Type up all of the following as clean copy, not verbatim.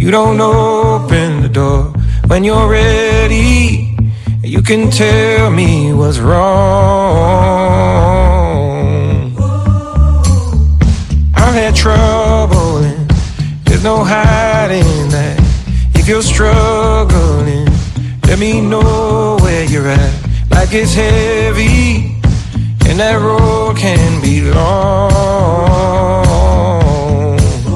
you don't open the door. When you're ready, you can tell me what's wrong. I've had trouble and there's no hiding that. If you're struggling, let me know where you're at. Like it's heavy and that road can be long.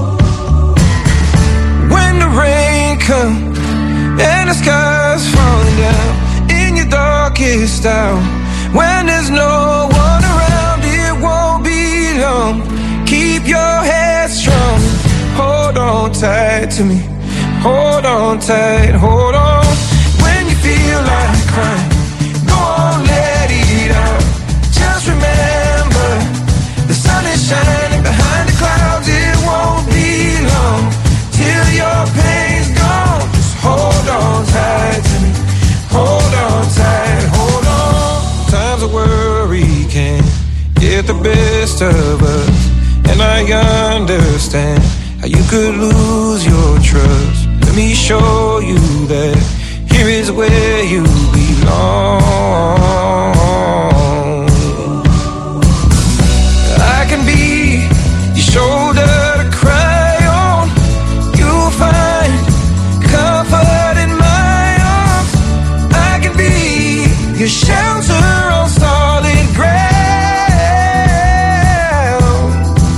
When the rain comes and the sky's falling down in your darkest hour, when there's no one around, it won't be long. Keep your head strong. Hold on tight to me. Hold on tight, hold on. When you feel like crying, go on, let it out. Just remember, the sun is shining behind the clouds. It won't be long till your pain's gone. Just hold on tight to me. Hold on tight, hold on. Times of worry can get the best of us, and I understand how you could lose your trust. Let me show you that here is where you belong. I can be your shoulder to cry on. You'll find comfort in my arms. I can be your shelter on solid ground.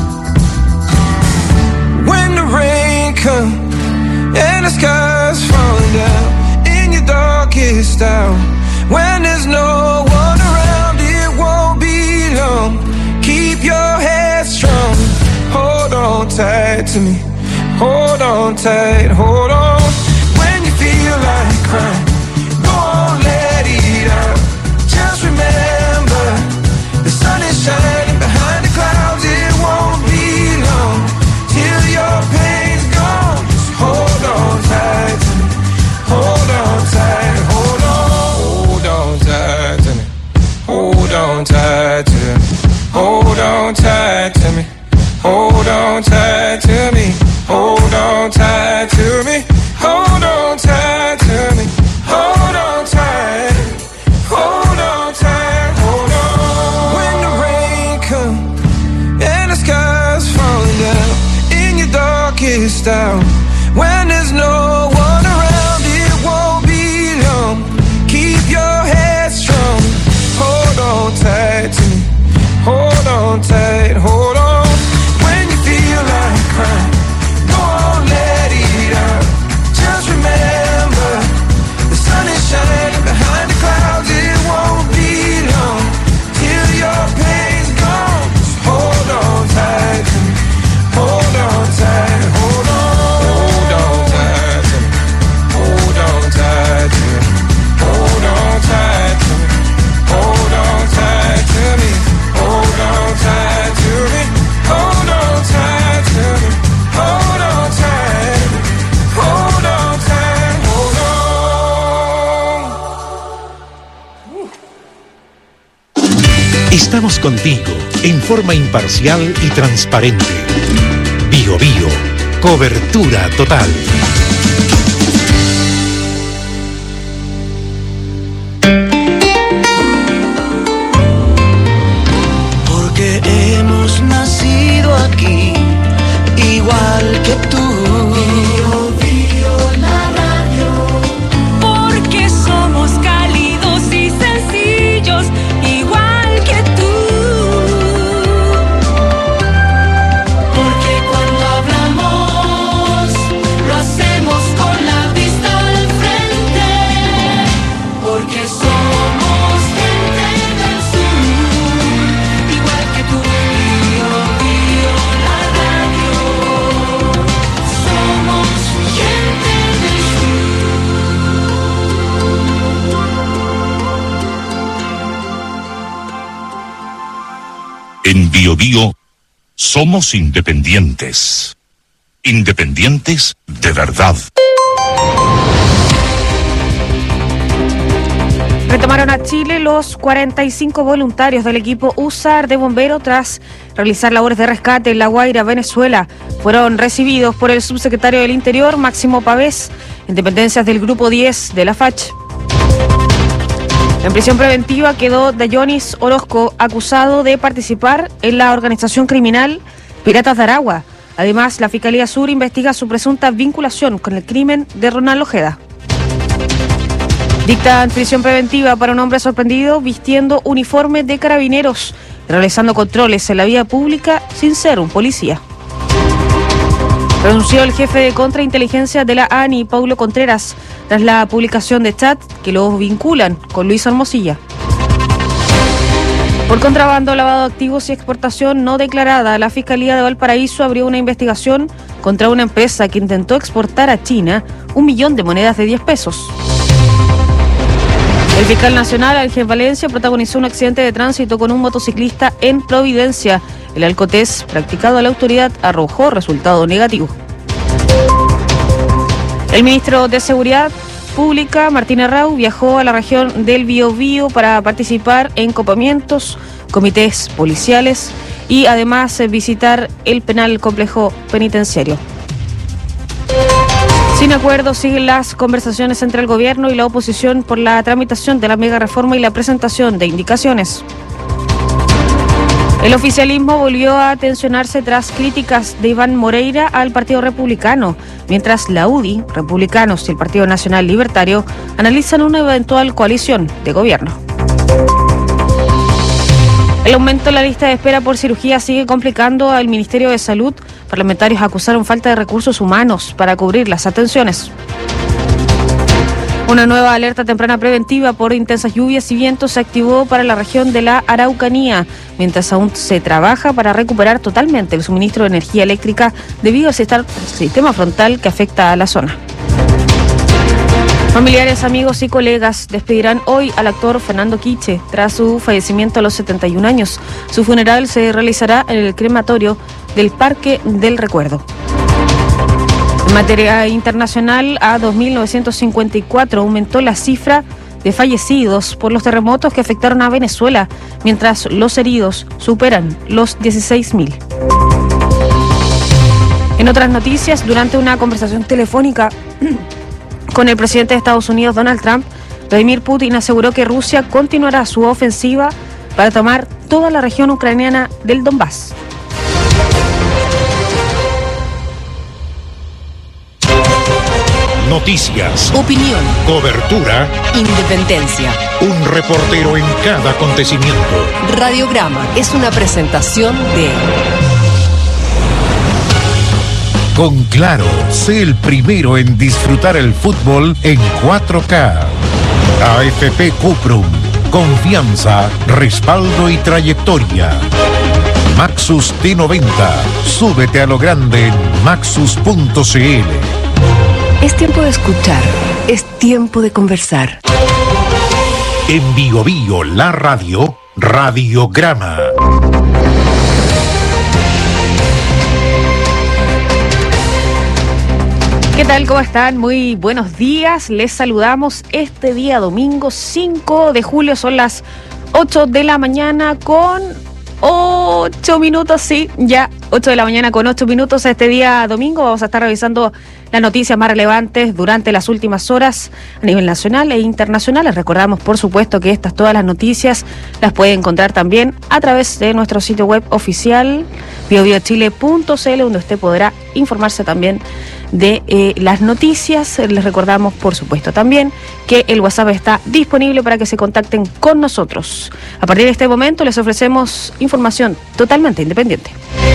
When the rain comes and the sky's falling down in your darkest hour, when there's no one around, it won't be long. Keep your head strong. Hold on tight to me. Hold on tight, hold on. When you feel like crying, go on, let it out. Just remember, the sun is shining behind the clouds. It won't be long till your pain's gone. Just hold on tight to me. Hold on tight, hold on. Hold on tight to me. Hold on tight to me. Hold on tight to me. Hold on tight to me. Hold on tight to me. Hold on tight to me. Hold on tight. Hold on tight, hold on. When the rain comes and the sky's falling down in your darkest hour, when there's no one around, it won't be long. Keep your head strong. Hold on tight to me. Hold on tight, hold on. When you feel like crying, go on, let it out. Just remember, the sun is shining behind the clouds. It won't be long till your pain's gone. Just hold on tight to me. Hold on tight, hold on. Hold on tight to me. Hold on tight to me. Hold on tight to me. Hold on tight to me. Hold on tight to me. Hold on tight to me. Hold on tight. Hold on tight, hold on. Estamos contigo en forma imparcial y transparente. Bio Bio, cobertura total. Porque hemos nacido aquí, igual que tú. Bio Bio, la radio. Porque somos cálidos y sencillos, igual que tú. Porque cuando hablamos, lo hacemos con la vista al frente. Porque somos gente del sur, igual que tú. Bio Bio, la radio. Somos gente del En Bio Bio somos independientes. Independientes de verdad. Retomaron a Chile los 45 voluntarios del equipo USAR de bomberos tras realizar labores de rescate en La Guaira, Venezuela, fueron recibidos por el subsecretario del Interior, Máximo Pavés, en dependencias del Grupo 10 de la FACH. En prisión preventiva quedó Dayonis Orozco, acusado de participar en la organización criminal Piratas de Aragua. Además, la Fiscalía Sur investiga su presunta vinculación con el crimen de Ronald Ojeda. Dictan prisión preventiva para un hombre sorprendido vistiendo uniforme de carabineros, realizando controles en la vía pública sin ser un policía. Renunció el jefe de contrainteligencia de la ANI, Paulo Contreras, tras la publicación de chat que los vinculan con Luis Hermosilla. Por contrabando, lavado de activos y exportación no declarada, la Fiscalía de Valparaíso abrió una investigación contra una empresa que intentó exportar a China 1 millón de monedas de 10 pesos. El fiscal nacional, Ángel Valencia, protagonizó un accidente de tránsito con un motociclista en Providencia. El alcotest practicado a la autoridad arrojó resultado negativo. El ministro de Seguridad Pública, Martín Arrau, viajó a la región del Biobío para participar en copamientos, comités policiales y además visitar el penal complejo penitenciario. Sin acuerdo, siguen las conversaciones entre el gobierno y la oposición por la tramitación de la mega reforma y la presentación de indicaciones. El oficialismo volvió a tensionarse tras críticas de Iván Moreira al Partido Republicano, mientras la UDI, Republicanos y el Partido Nacional Libertario analizan una eventual coalición de gobierno. El aumento en la lista de espera por cirugía sigue complicando al Ministerio de Salud. Parlamentarios acusaron falta de recursos humanos para cubrir las atenciones. Una nueva alerta temprana preventiva por intensas lluvias y vientos se activó para la región de la Araucanía, mientras aún se trabaja para recuperar totalmente el suministro de energía eléctrica debido al sistema frontal que afecta a la zona. Familiares, amigos y colegas despedirán hoy al actor Fernando Quiche tras su fallecimiento a los 71 años. Su funeral se realizará en el crematorio del Parque del Recuerdo. En materia internacional, a 2.954 aumentó la cifra de fallecidos por los terremotos que afectaron a Venezuela, mientras los heridos superan los 16.000. En otras noticias, durante una conversación telefónica con el presidente de Estados Unidos, Donald Trump, Vladimir Putin aseguró que Rusia continuará su ofensiva para tomar toda la región ucraniana del Donbass. Noticias, Opinión, cobertura, independencia. un reportero en cada acontecimiento. Radiograma es una presentación de... Con Claro, sé el primero en disfrutar el fútbol en 4K. AFP Cuprum, confianza, respaldo y trayectoria. Maxus T90, súbete a lo grande en maxus.cl. Es tiempo de escuchar, es tiempo de conversar. En Biobío, la radio, Radiograma. ¿Qué tal? ¿Cómo están? Muy buenos días. Les saludamos este día domingo 5 de julio. Son las 8 de la mañana con 8 minutos. Sí, ya 8 de la mañana con 8 minutos este día domingo. Vamos a estar revisando las noticias más relevantes durante las últimas horas a nivel nacional e internacional. Les recordamos, por supuesto, que todas las noticias las puede encontrar también a través de nuestro sitio web oficial biobiochile.cl, donde usted podrá informarse también de las noticias. Les recordamos, por supuesto, también que el WhatsApp está disponible para que se contacten con nosotros. A partir de este momento les ofrecemos información totalmente independiente.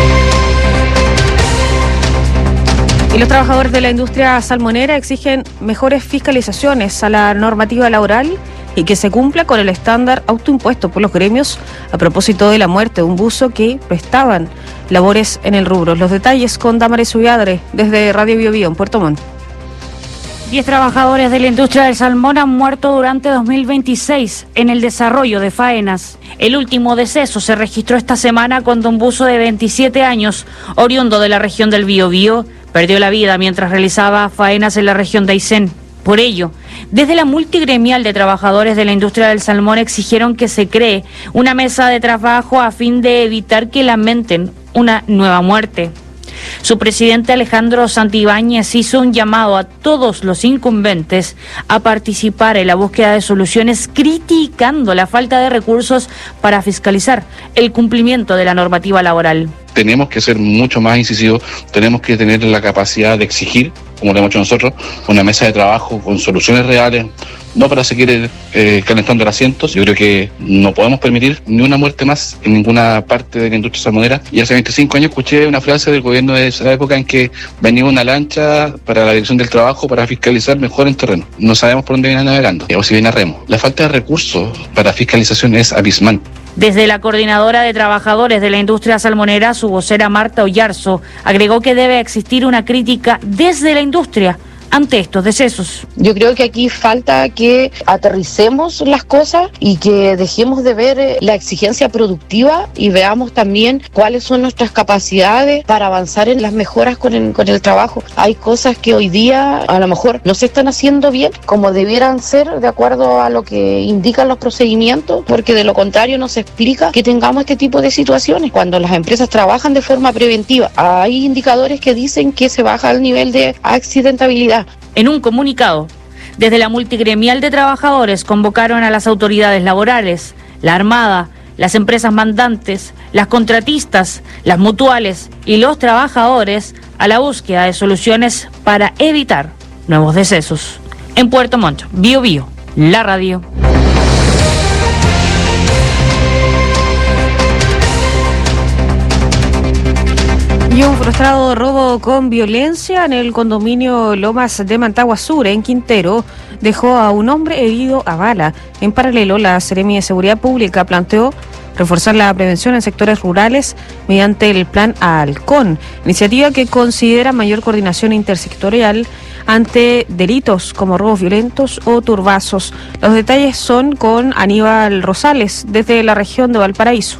Y los trabajadores de la industria salmonera exigen mejores fiscalizaciones a la normativa laboral y que se cumpla con el estándar autoimpuesto por los gremios a propósito de la muerte de un buzo que prestaban labores en el rubro. Los detalles con Damaris Ulladre desde Radio Biobío en Puerto Montt. 10 trabajadores de la industria del salmón han muerto durante 2026 en el desarrollo de faenas. El último deceso se registró esta semana cuando un buzo de 27 años, oriundo de la región del Biobío, perdió la vida mientras realizaba faenas en la región de Aysén. Por ello, Desde la multigremial de trabajadores de la industria del salmón exigieron que se cree una mesa de trabajo a fin de evitar que lamenten una nueva muerte. Su presidente Alejandro Santibáñez hizo un llamado a todos los incumbentes a participar en la búsqueda de soluciones, criticando la falta de recursos para fiscalizar el cumplimiento de la normativa laboral. Tenemos que ser mucho más incisivos, tenemos que tener la capacidad de exigir, como lo hemos hecho nosotros, una mesa de trabajo con soluciones reales, no para seguir calentando los asientos. Yo creo que no podemos permitir ni una muerte más en ninguna parte de la industria salmonera. Y hace 25 años escuché una frase del gobierno de esa época en que venía una lancha para la dirección del trabajo para fiscalizar mejor en terreno. No sabemos por dónde viene navegando, o si viene a remo. La falta de recursos para fiscalización es abismal. Desde la Coordinadora de Trabajadores de la Industria Salmonera, su vocera Marta Ollarzo agregó que debe existir una crítica desde la industria ante estos decesos. Yo creo que aquí falta que aterricemos las cosas y que dejemos de ver la exigencia productiva y veamos también cuáles son nuestras capacidades para avanzar en las mejoras con el trabajo. Hay cosas que hoy día a lo mejor no se están haciendo bien como debieran ser de acuerdo a lo que indican los procedimientos, porque de lo contrario no se explica que tengamos este tipo de situaciones. Cuando las empresas trabajan de forma preventiva, hay indicadores que dicen que se baja el nivel de accidentabilidad. En un comunicado, desde la multigremial de trabajadores convocaron a las autoridades laborales, la Armada, las empresas mandantes, las contratistas, las mutuales y los trabajadores a la búsqueda de soluciones para evitar nuevos decesos. En Puerto Montt, Bío Bío, la radio. Y un frustrado robo con violencia en el condominio Lomas de Mantagua Sur, en Quintero, dejó a un hombre herido a bala. En paralelo, la Seremi de Seguridad Pública planteó reforzar la prevención en sectores rurales mediante el Plan Halcón, iniciativa que considera mayor coordinación intersectorial ante delitos como robos violentos o turbazos. Los detalles son con Aníbal Rosales, desde la región de Valparaíso.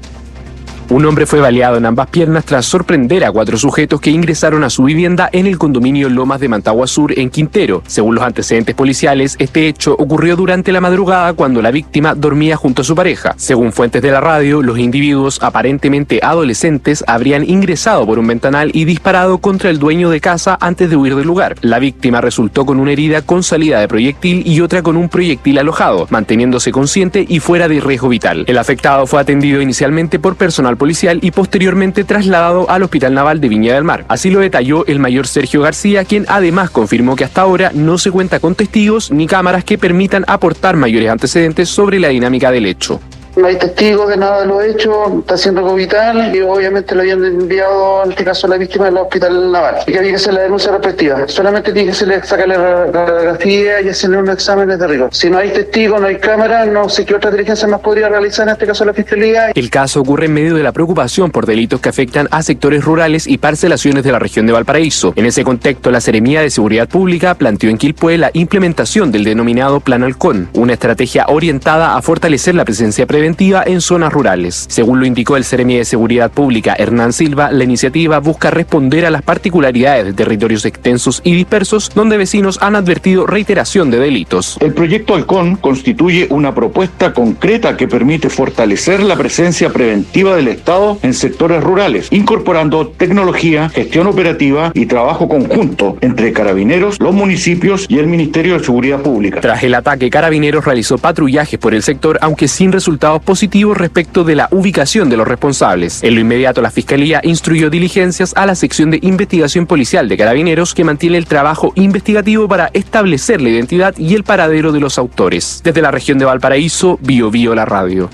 Un hombre fue baleado en ambas piernas tras sorprender a 4 sujetos que ingresaron a su vivienda en el condominio Lomas de Mantagua Sur, en Quintero. Según los antecedentes policiales, este hecho ocurrió durante la madrugada cuando la víctima dormía junto a su pareja. Según fuentes de la radio, los individuos, aparentemente adolescentes, habrían ingresado por un ventanal y disparado contra el dueño de casa antes de huir del lugar. La víctima resultó con una herida con salida de proyectil y otra con un proyectil alojado, manteniéndose consciente y fuera de riesgo vital. El afectado fue atendido inicialmente por personal policial y posteriormente trasladado al Hospital Naval de Viña del Mar. Así lo detalló el mayor Sergio García, quien además confirmó que hasta ahora no se cuenta con testigos ni cámaras que permitan aportar mayores antecedentes sobre la dinámica del hecho. No hay testigos de nada de lo hecho, está siendo algo vital y obviamente le habían enviado en este caso a la víctima del Hospital Naval y que había que hacer la denuncia respectiva. Solamente tiene que sacarle la radiografía y hacerle unos exámenes de rigor. Si no hay testigos, no hay cámara, no sé qué otra diligencia más podría realizar en este caso la Fiscalía. El caso ocurre en medio de la preocupación por delitos que afectan a sectores rurales y parcelaciones de la región de Valparaíso. En ese contexto, la Seremía de Seguridad Pública planteó en Quilpué la implementación del denominado Plan Halcón, una estrategia orientada a fortalecer la presencia preventiva en zonas rurales. Según lo indicó el Seremi de Seguridad Pública, Hernán Silva, la iniciativa busca responder a las particularidades de territorios extensos y dispersos donde vecinos han advertido reiteración de delitos. El proyecto Halcón constituye una propuesta concreta que permite fortalecer la presencia preventiva del Estado en sectores rurales, incorporando tecnología, gestión operativa y trabajo conjunto entre Carabineros, los municipios y el Ministerio de Seguridad Pública. Tras el ataque, Carabineros realizó patrullajes por el sector, aunque sin resultados positivos respecto de la ubicación de los responsables. En lo inmediato, la Fiscalía instruyó diligencias a la sección de investigación policial de Carabineros, que mantiene el trabajo investigativo para establecer la identidad y el paradero de los autores. Desde la región de Valparaíso, Bío Bío, la radio.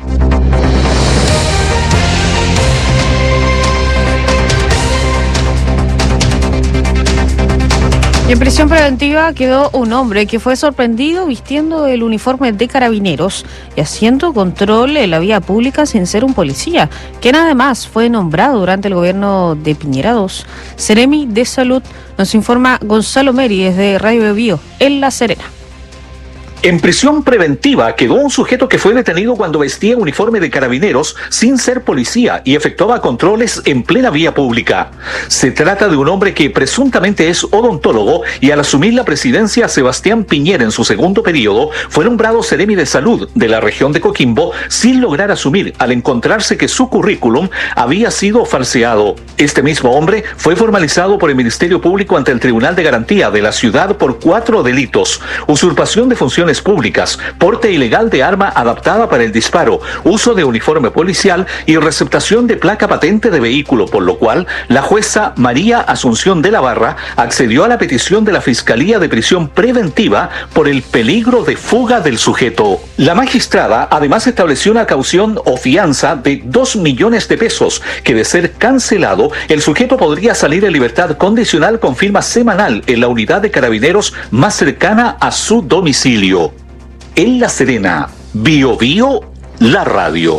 Y en prisión preventiva quedó un hombre que fue sorprendido vistiendo el uniforme de Carabineros y haciendo control en la vía pública sin ser un policía, quien además fue nombrado durante el gobierno de Piñera II. Seremi de Salud, nos informa Gonzalo Meri desde Radio Bío, en La Serena. En prisión preventiva quedó un sujeto que fue detenido cuando vestía uniforme de carabineros sin ser policía y efectuaba controles en plena vía pública. Se trata de un hombre que presuntamente es odontólogo y al asumir la presidencia Sebastián Piñera en su segundo periodo fue nombrado Seremi de Salud de la región de Coquimbo sin lograr asumir al encontrarse que su currículum había sido falseado. Este mismo hombre fue formalizado por el Ministerio Público ante el Tribunal de Garantía de la ciudad por 4 delitos: usurpación de funciones públicas, porte ilegal de arma adaptada para el disparo, uso de uniforme policial y receptación de placa patente de vehículo, por lo cual la jueza María Asunción de la Barra accedió a la petición de la Fiscalía de Prisión Preventiva por el peligro de fuga del sujeto. La magistrada además estableció una caución o fianza de 2 millones de pesos, que de ser cancelado, el sujeto podría salir en libertad condicional con firma semanal en la unidad de carabineros más cercana a su domicilio. En La Serena, Bio Bio, la radio.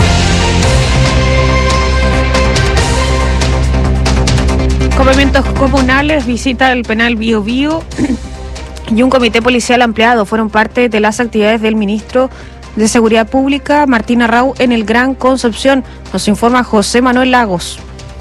Cumplimientos comunales, visita el penal Bio Bio y un comité policial ampliado fueron parte de las actividades del ministro de Seguridad Pública, Martín Arrau, en el Gran Concepción. Nos informa José Manuel Lagos.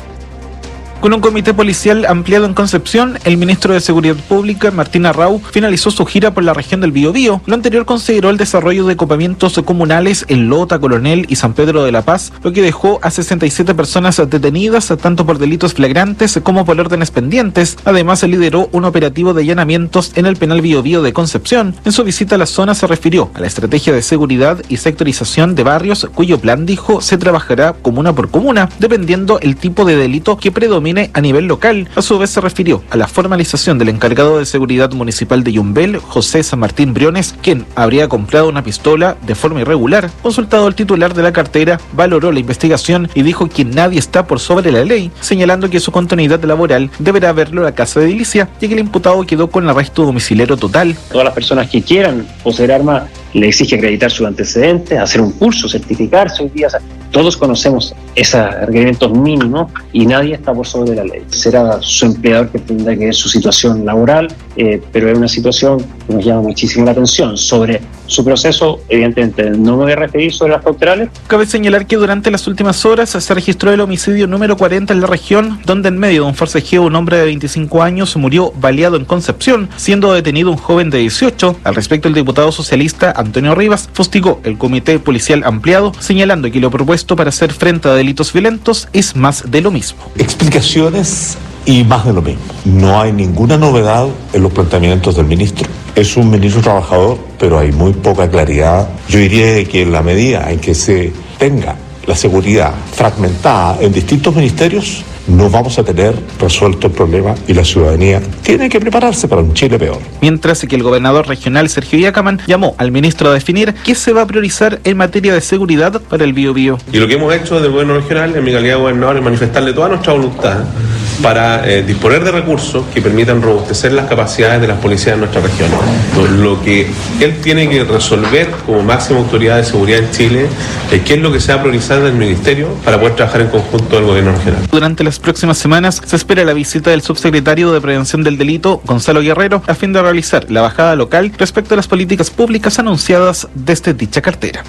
Con un comité policial ampliado en Concepción, el ministro de Seguridad Pública, Martín Arrau, finalizó su gira por la región del Biobío. Lo anterior consideró el desarrollo de copamientos comunales en Lota, Coronel y San Pedro de la Paz, lo que dejó a 67 personas detenidas, tanto por delitos flagrantes como por órdenes pendientes. Además, lideró un operativo de allanamientos en el penal Biobío de Concepción. En su visita a la zona se refirió a la estrategia de seguridad y sectorización de barrios, cuyo plan, dijo, se trabajará comuna por comuna, dependiendo el tipo de delito que predomine a nivel local. A su vez se refirió a la formalización del encargado de seguridad municipal de Yumbel, José San Martín Briones, quien habría comprado una pistola de forma irregular. Consultado el titular de la cartera, valoró la investigación y dijo que nadie está por sobre la ley, señalando que su continuidad laboral deberá verlo la casa de edilicia, ya que el imputado quedó con arresto domiciliario total. Todas las personas que quieran poseer armas le exige acreditar sus antecedentes, hacer un curso, certificarse hoy día. O sea, todos conocemos esos requerimientos mínimos y nadie está por sobre la ley. Será su empleador que tendrá que ver su situación laboral, pero es una situación que nos llama muchísimo la atención. Sobre su proceso, evidentemente, no me voy a referir sobre las cauterales. Cabe señalar que durante las últimas horas se registró el homicidio número 40 en la región, donde en medio de un forcejeo un hombre de 25 años murió baleado en Concepción, siendo detenido un joven de 18. Al respecto, el diputado socialista Antonio Rivas fustigó el comité policial ampliado, señalando que lo propuesto para hacer frente a delitos violentos es más de lo mismo. Explicaciones y más de lo mismo. No hay ninguna novedad en los planteamientos del ministro. Es un ministro trabajador, pero hay muy poca claridad. Yo diría que en la medida en que se tenga la seguridad fragmentada en distintos ministerios, no vamos a tener resuelto el problema y la ciudadanía tiene que prepararse para un Chile peor. Mientras que el gobernador regional Sergio Yacaman llamó al ministro a definir qué se va a priorizar en materia de seguridad para el Biobío. Y lo que hemos hecho desde el gobierno regional, en mi calidad de gobernador, es manifestarle toda nuestra voluntad para disponer de recursos que permitan robustecer las capacidades de las policías en nuestra región. Entonces, lo que él tiene que resolver como máxima autoridad de seguridad en Chile es qué es lo que se va a priorizar del ministerio para poder trabajar en conjunto del gobierno regional. Durante las próximas semanas se espera la visita del subsecretario de Prevención del Delito, Gonzalo Guerrero, a fin de realizar la bajada local respecto a las políticas públicas anunciadas desde dicha cartera.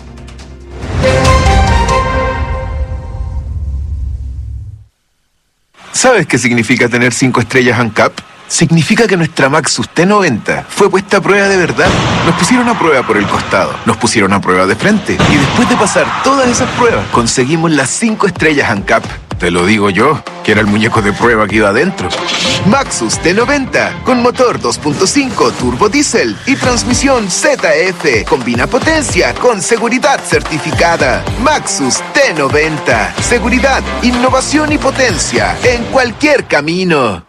¿Sabes qué significa tener 5 estrellas ANCAP? Significa que nuestra Maxus T90 fue puesta a prueba de verdad. Nos pusieron a prueba por el costado, nos pusieron a prueba de frente y después de pasar todas esas pruebas conseguimos las 5 estrellas ANCAP. Te lo digo yo, que era el muñeco de prueba que iba adentro. Maxus T90, con motor 2.5 turbo diésel y transmisión ZF. Combina potencia con seguridad certificada. Maxus T90, seguridad, innovación y potencia en cualquier camino.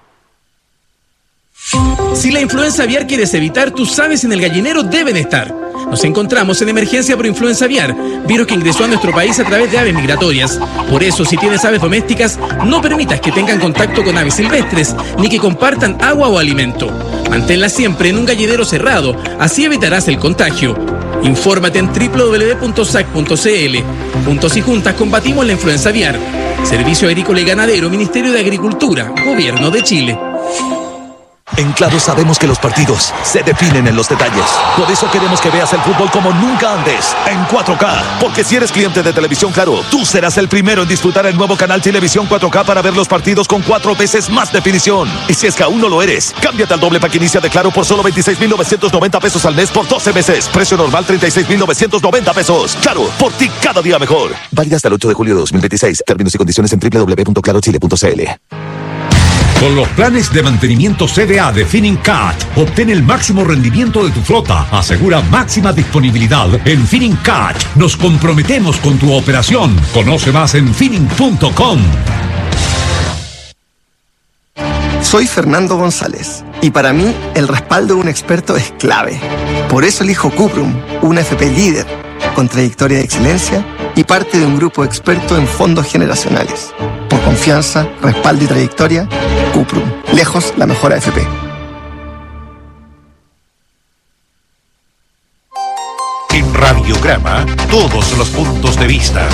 Si la influenza aviar quieres evitar, tus aves en el gallinero deben estar. Nos encontramos en emergencia por influenza aviar, virus que ingresó a nuestro país a través de aves migratorias. Por eso, si tienes aves domésticas, no permitas que tengan contacto con aves silvestres, ni que compartan agua o alimento. Manténlas siempre en un gallinero cerrado, así evitarás el contagio. Infórmate en www.sac.cl. Juntos y juntas combatimos la influenza aviar. Servicio Agrícola y Ganadero, Ministerio de Agricultura, Gobierno de Chile. En Claro sabemos que los partidos se definen en los detalles. Por eso queremos que veas el fútbol como nunca antes, en 4K. Porque si eres cliente de Televisión Claro, tú serás el primero en disfrutar el nuevo canal Televisión 4K para ver los partidos con 4 veces más definición. Y si es que aún no lo eres, cámbiate al doble pack inicia de Claro por solo 26,990 pesos al mes por 12 meses. Precio normal 36,990 pesos. Claro, por ti cada día mejor. Válida hasta el 8 de julio de 2026. Términos y condiciones en www.clarochile.cl. Con los planes de mantenimiento CDA de Finincat, obtén el máximo rendimiento de tu flota. Asegura máxima disponibilidad. En Finincat nos comprometemos con tu operación. Conoce más en Fining.com. Soy Fernando González y para mí el respaldo de un experto es clave. Por eso elijo Cuprum, una FP líder, con trayectoria de excelencia y parte de un grupo experto en fondos generacionales. Por confianza, respaldo y trayectoria, Cuprum, lejos la mejor AFP. En Radiograma, todos los puntos de vista.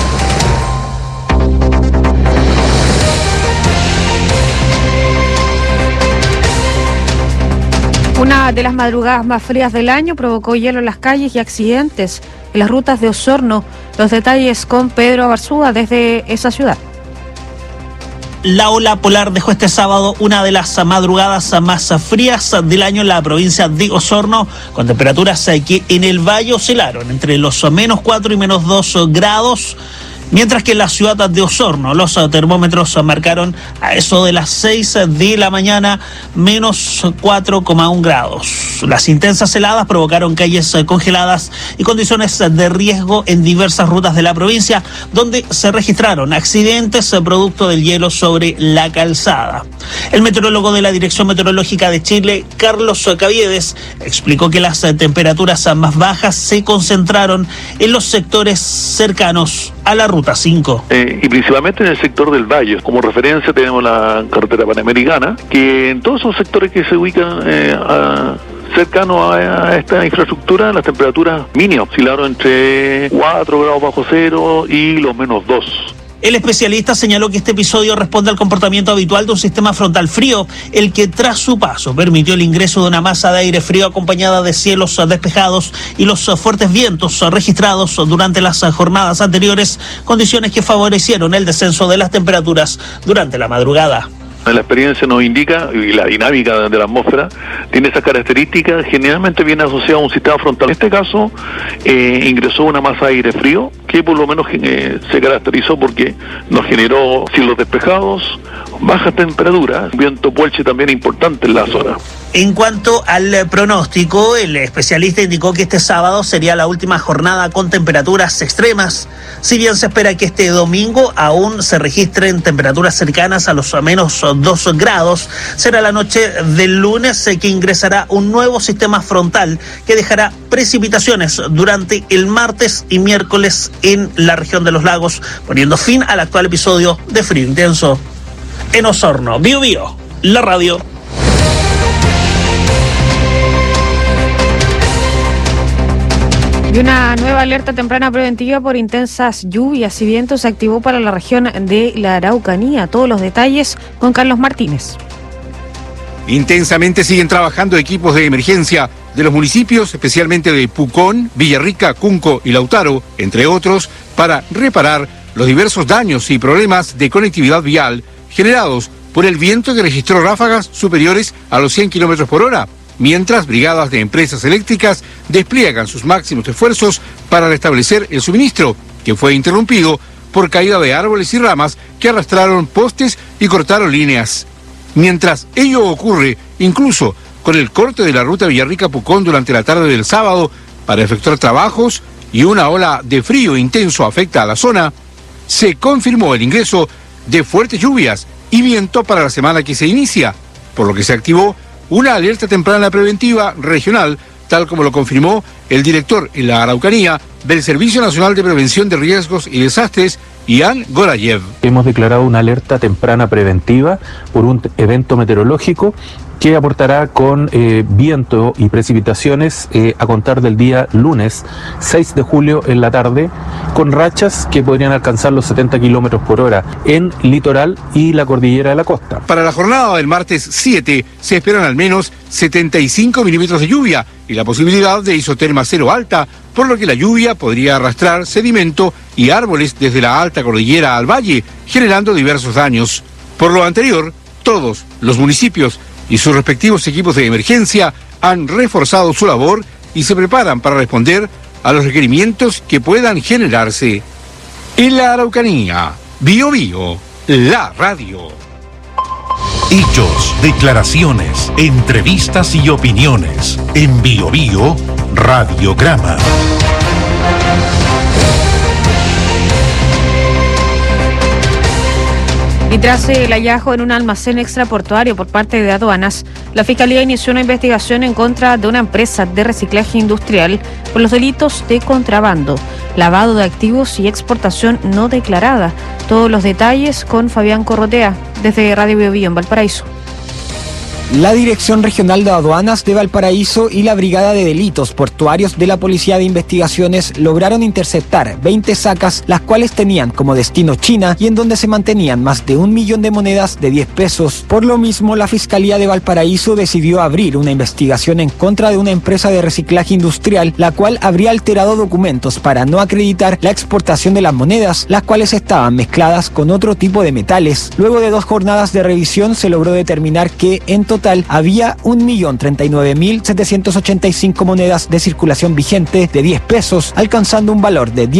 Una de las madrugadas más frías del año provocó hielo en las calles y accidentes en las rutas de Osorno. Los detalles con Pedro Abarzúa desde esa ciudad. La ola polar dejó este sábado una de las madrugadas más frías del año en la provincia de Osorno, con temperaturas que en el valle oscilaron entre los -4 y -2 grados. Mientras que en la ciudad de Osorno los termómetros marcaron a eso de las 6 de la mañana -4,1 grados. Las intensas heladas provocaron calles congeladas y condiciones de riesgo en diversas rutas de la provincia, donde se registraron accidentes producto del hielo sobre la calzada. El meteorólogo de la Dirección Meteorológica de Chile, Carlos Caviedes, explicó que las temperaturas más bajas se concentraron en los sectores cercanos a la Ruta 5. Y principalmente en el sector del Valle. Como referencia tenemos la carretera Panamericana, que en todos esos sectores que se ubican cercanos a esta infraestructura, las temperaturas mínimas oscilaron entre 4 grados bajo cero y los -2. El especialista señaló que este episodio responde al comportamiento habitual de un sistema frontal frío, el que tras su paso permitió el ingreso de una masa de aire frío acompañada de cielos despejados y los fuertes vientos registrados durante las jornadas anteriores, condiciones que favorecieron el descenso de las temperaturas durante la madrugada. La experiencia nos indica, y la dinámica de la atmósfera tiene esas características, generalmente viene asociado a un sistema frontal. En este caso, ingresó una masa de aire frío, que por lo menos se caracterizó porque nos generó cielos despejados, bajas temperaturas, viento puelche también importante en la zona. En cuanto al pronóstico, el especialista indicó que este sábado sería la última jornada con temperaturas extremas. Si bien se espera que este domingo aún se registren temperaturas cercanas a los -2 grados, será la noche del lunes que ingresará un nuevo sistema frontal que dejará precipitaciones durante el martes y miércoles en la región de los lagos, poniendo fin al actual episodio de frío intenso. En Osorno, Bio Bio, la radio. Y una nueva alerta temprana preventiva por intensas lluvias y vientos se activó para la región de la Araucanía. Todos los detalles con Carlos Martínez. Intensamente siguen trabajando equipos de emergencia de los municipios, especialmente de Pucón, Villarrica, Cunco y Lautaro, entre otros, para reparar los diversos daños y problemas de conectividad vial generados por el viento que registró ráfagas superiores a los 100 kilómetros por hora. Mientras brigadas de empresas eléctricas despliegan sus máximos esfuerzos para restablecer el suministro, que fue interrumpido por caída de árboles y ramas que arrastraron postes y cortaron líneas. Mientras ello ocurre, incluso con el corte de la ruta Villarrica-Pucón durante la tarde del sábado para efectuar trabajos y una ola de frío intenso afecta a la zona, se confirmó el ingreso de fuertes lluvias y viento para la semana que se inicia, por lo que se activó una alerta temprana preventiva regional, tal como lo confirmó el director en la Araucanía del Servicio Nacional de Prevención de Riesgos y Desastres, Ian Gorayev. Hemos declarado una alerta temprana preventiva por un evento meteorológico que aportará con viento y precipitaciones a contar del día lunes 6 de julio en la tarde, con rachas que podrían alcanzar los 70 kilómetros por hora en litoral y la cordillera de la costa. Para la jornada del martes 7 se esperan al menos 75 milímetros de lluvia y la posibilidad de isoterma cero alta, por lo que la lluvia podría arrastrar sedimento y árboles desde la alta cordillera al valle, generando diversos daños. Por lo anterior, todos los municipios y sus respectivos equipos de emergencia han reforzado su labor y se preparan para responder a los requerimientos que puedan generarse. En la Araucanía, Bio Bio, la radio. Hechos, declaraciones, entrevistas y opiniones. En Bio Bio, Radiograma. Y tras el hallazgo en un almacén extraportuario por parte de aduanas, la Fiscalía inició una investigación en contra de una empresa de reciclaje industrial por los delitos de contrabando, lavado de activos y exportación no declarada. Todos los detalles con Fabián Corrotea, desde Radio Bio Bio en Valparaíso. La Dirección Regional de Aduanas de Valparaíso y la Brigada de Delitos Portuarios de la Policía de Investigaciones lograron interceptar 20 sacas, las cuales tenían como destino China y en donde se mantenían más de 1 millón de monedas de 10 pesos. Por lo mismo, la Fiscalía de Valparaíso decidió abrir una investigación en contra de una empresa de reciclaje industrial, la cual habría alterado documentos para no acreditar la exportación de las monedas, las cuales estaban mezcladas con otro tipo de metales. Luego de 2 jornadas de revisión, se logró determinar que en total había 1.039.785 monedas de circulación vigente de 10 pesos, alcanzando un valor de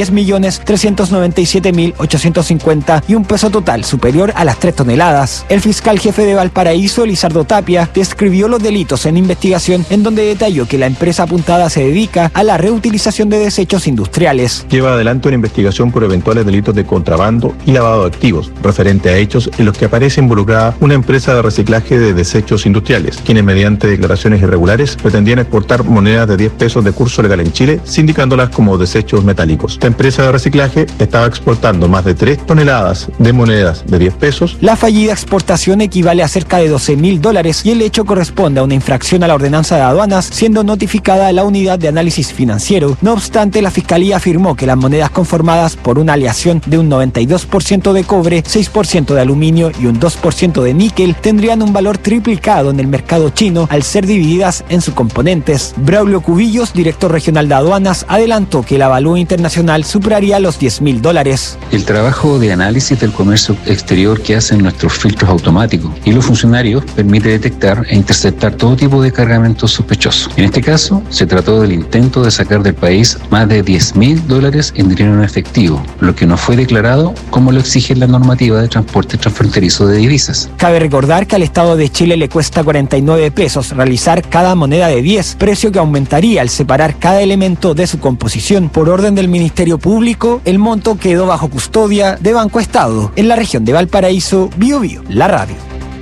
10.397.850 y un peso total superior a las 3 toneladas. El fiscal jefe de Valparaíso, Lizardo Tapia, describió los delitos en investigación, en donde detalló que la empresa apuntada se dedica a la reutilización de desechos industriales. Lleva adelante una investigación por eventuales delitos de contrabando y lavado de activos, referente a hechos en los que aparece involucrada una empresa de reciclaje de desechos industriales, quienes mediante declaraciones irregulares pretendían exportar monedas de 10 pesos de curso legal en Chile, sindicándolas como desechos metálicos. La empresa de reciclaje estaba exportando más de 3 toneladas de monedas de 10 pesos. La fallida exportación equivale a cerca de $12.000 y el hecho corresponde a una infracción a la ordenanza de aduanas, siendo notificada a la unidad de análisis financiero. No obstante, la Fiscalía afirmó que las monedas conformadas por una aleación de un 92% de cobre, 6% de aluminio y un 2% de níquel tendrían un valor triplicado en el mercado chino al ser divididas en subcomponentes. Braulio Cubillos, director regional de aduanas, adelantó que el avalúo internacional superaría los $10.000. El trabajo de análisis del comercio exterior que hacen nuestros filtros automáticos y los funcionarios permite detectar e interceptar todo tipo de cargamentos sospechosos. En este caso, se trató del intento de sacar del país más de $10.000 en dinero en efectivo, lo que no fue declarado como lo exige la normativa de transporte transfronterizo de divisas. Cabe recordar que al Estado de Chile le cuesta 49 pesos realizar cada moneda de 10, precio que aumentaría al separar cada elemento de su composición. Por orden del Ministerio Público, el monto quedó bajo custodia de Banco Estado. En la región de Valparaíso, Bio Bio, la radio.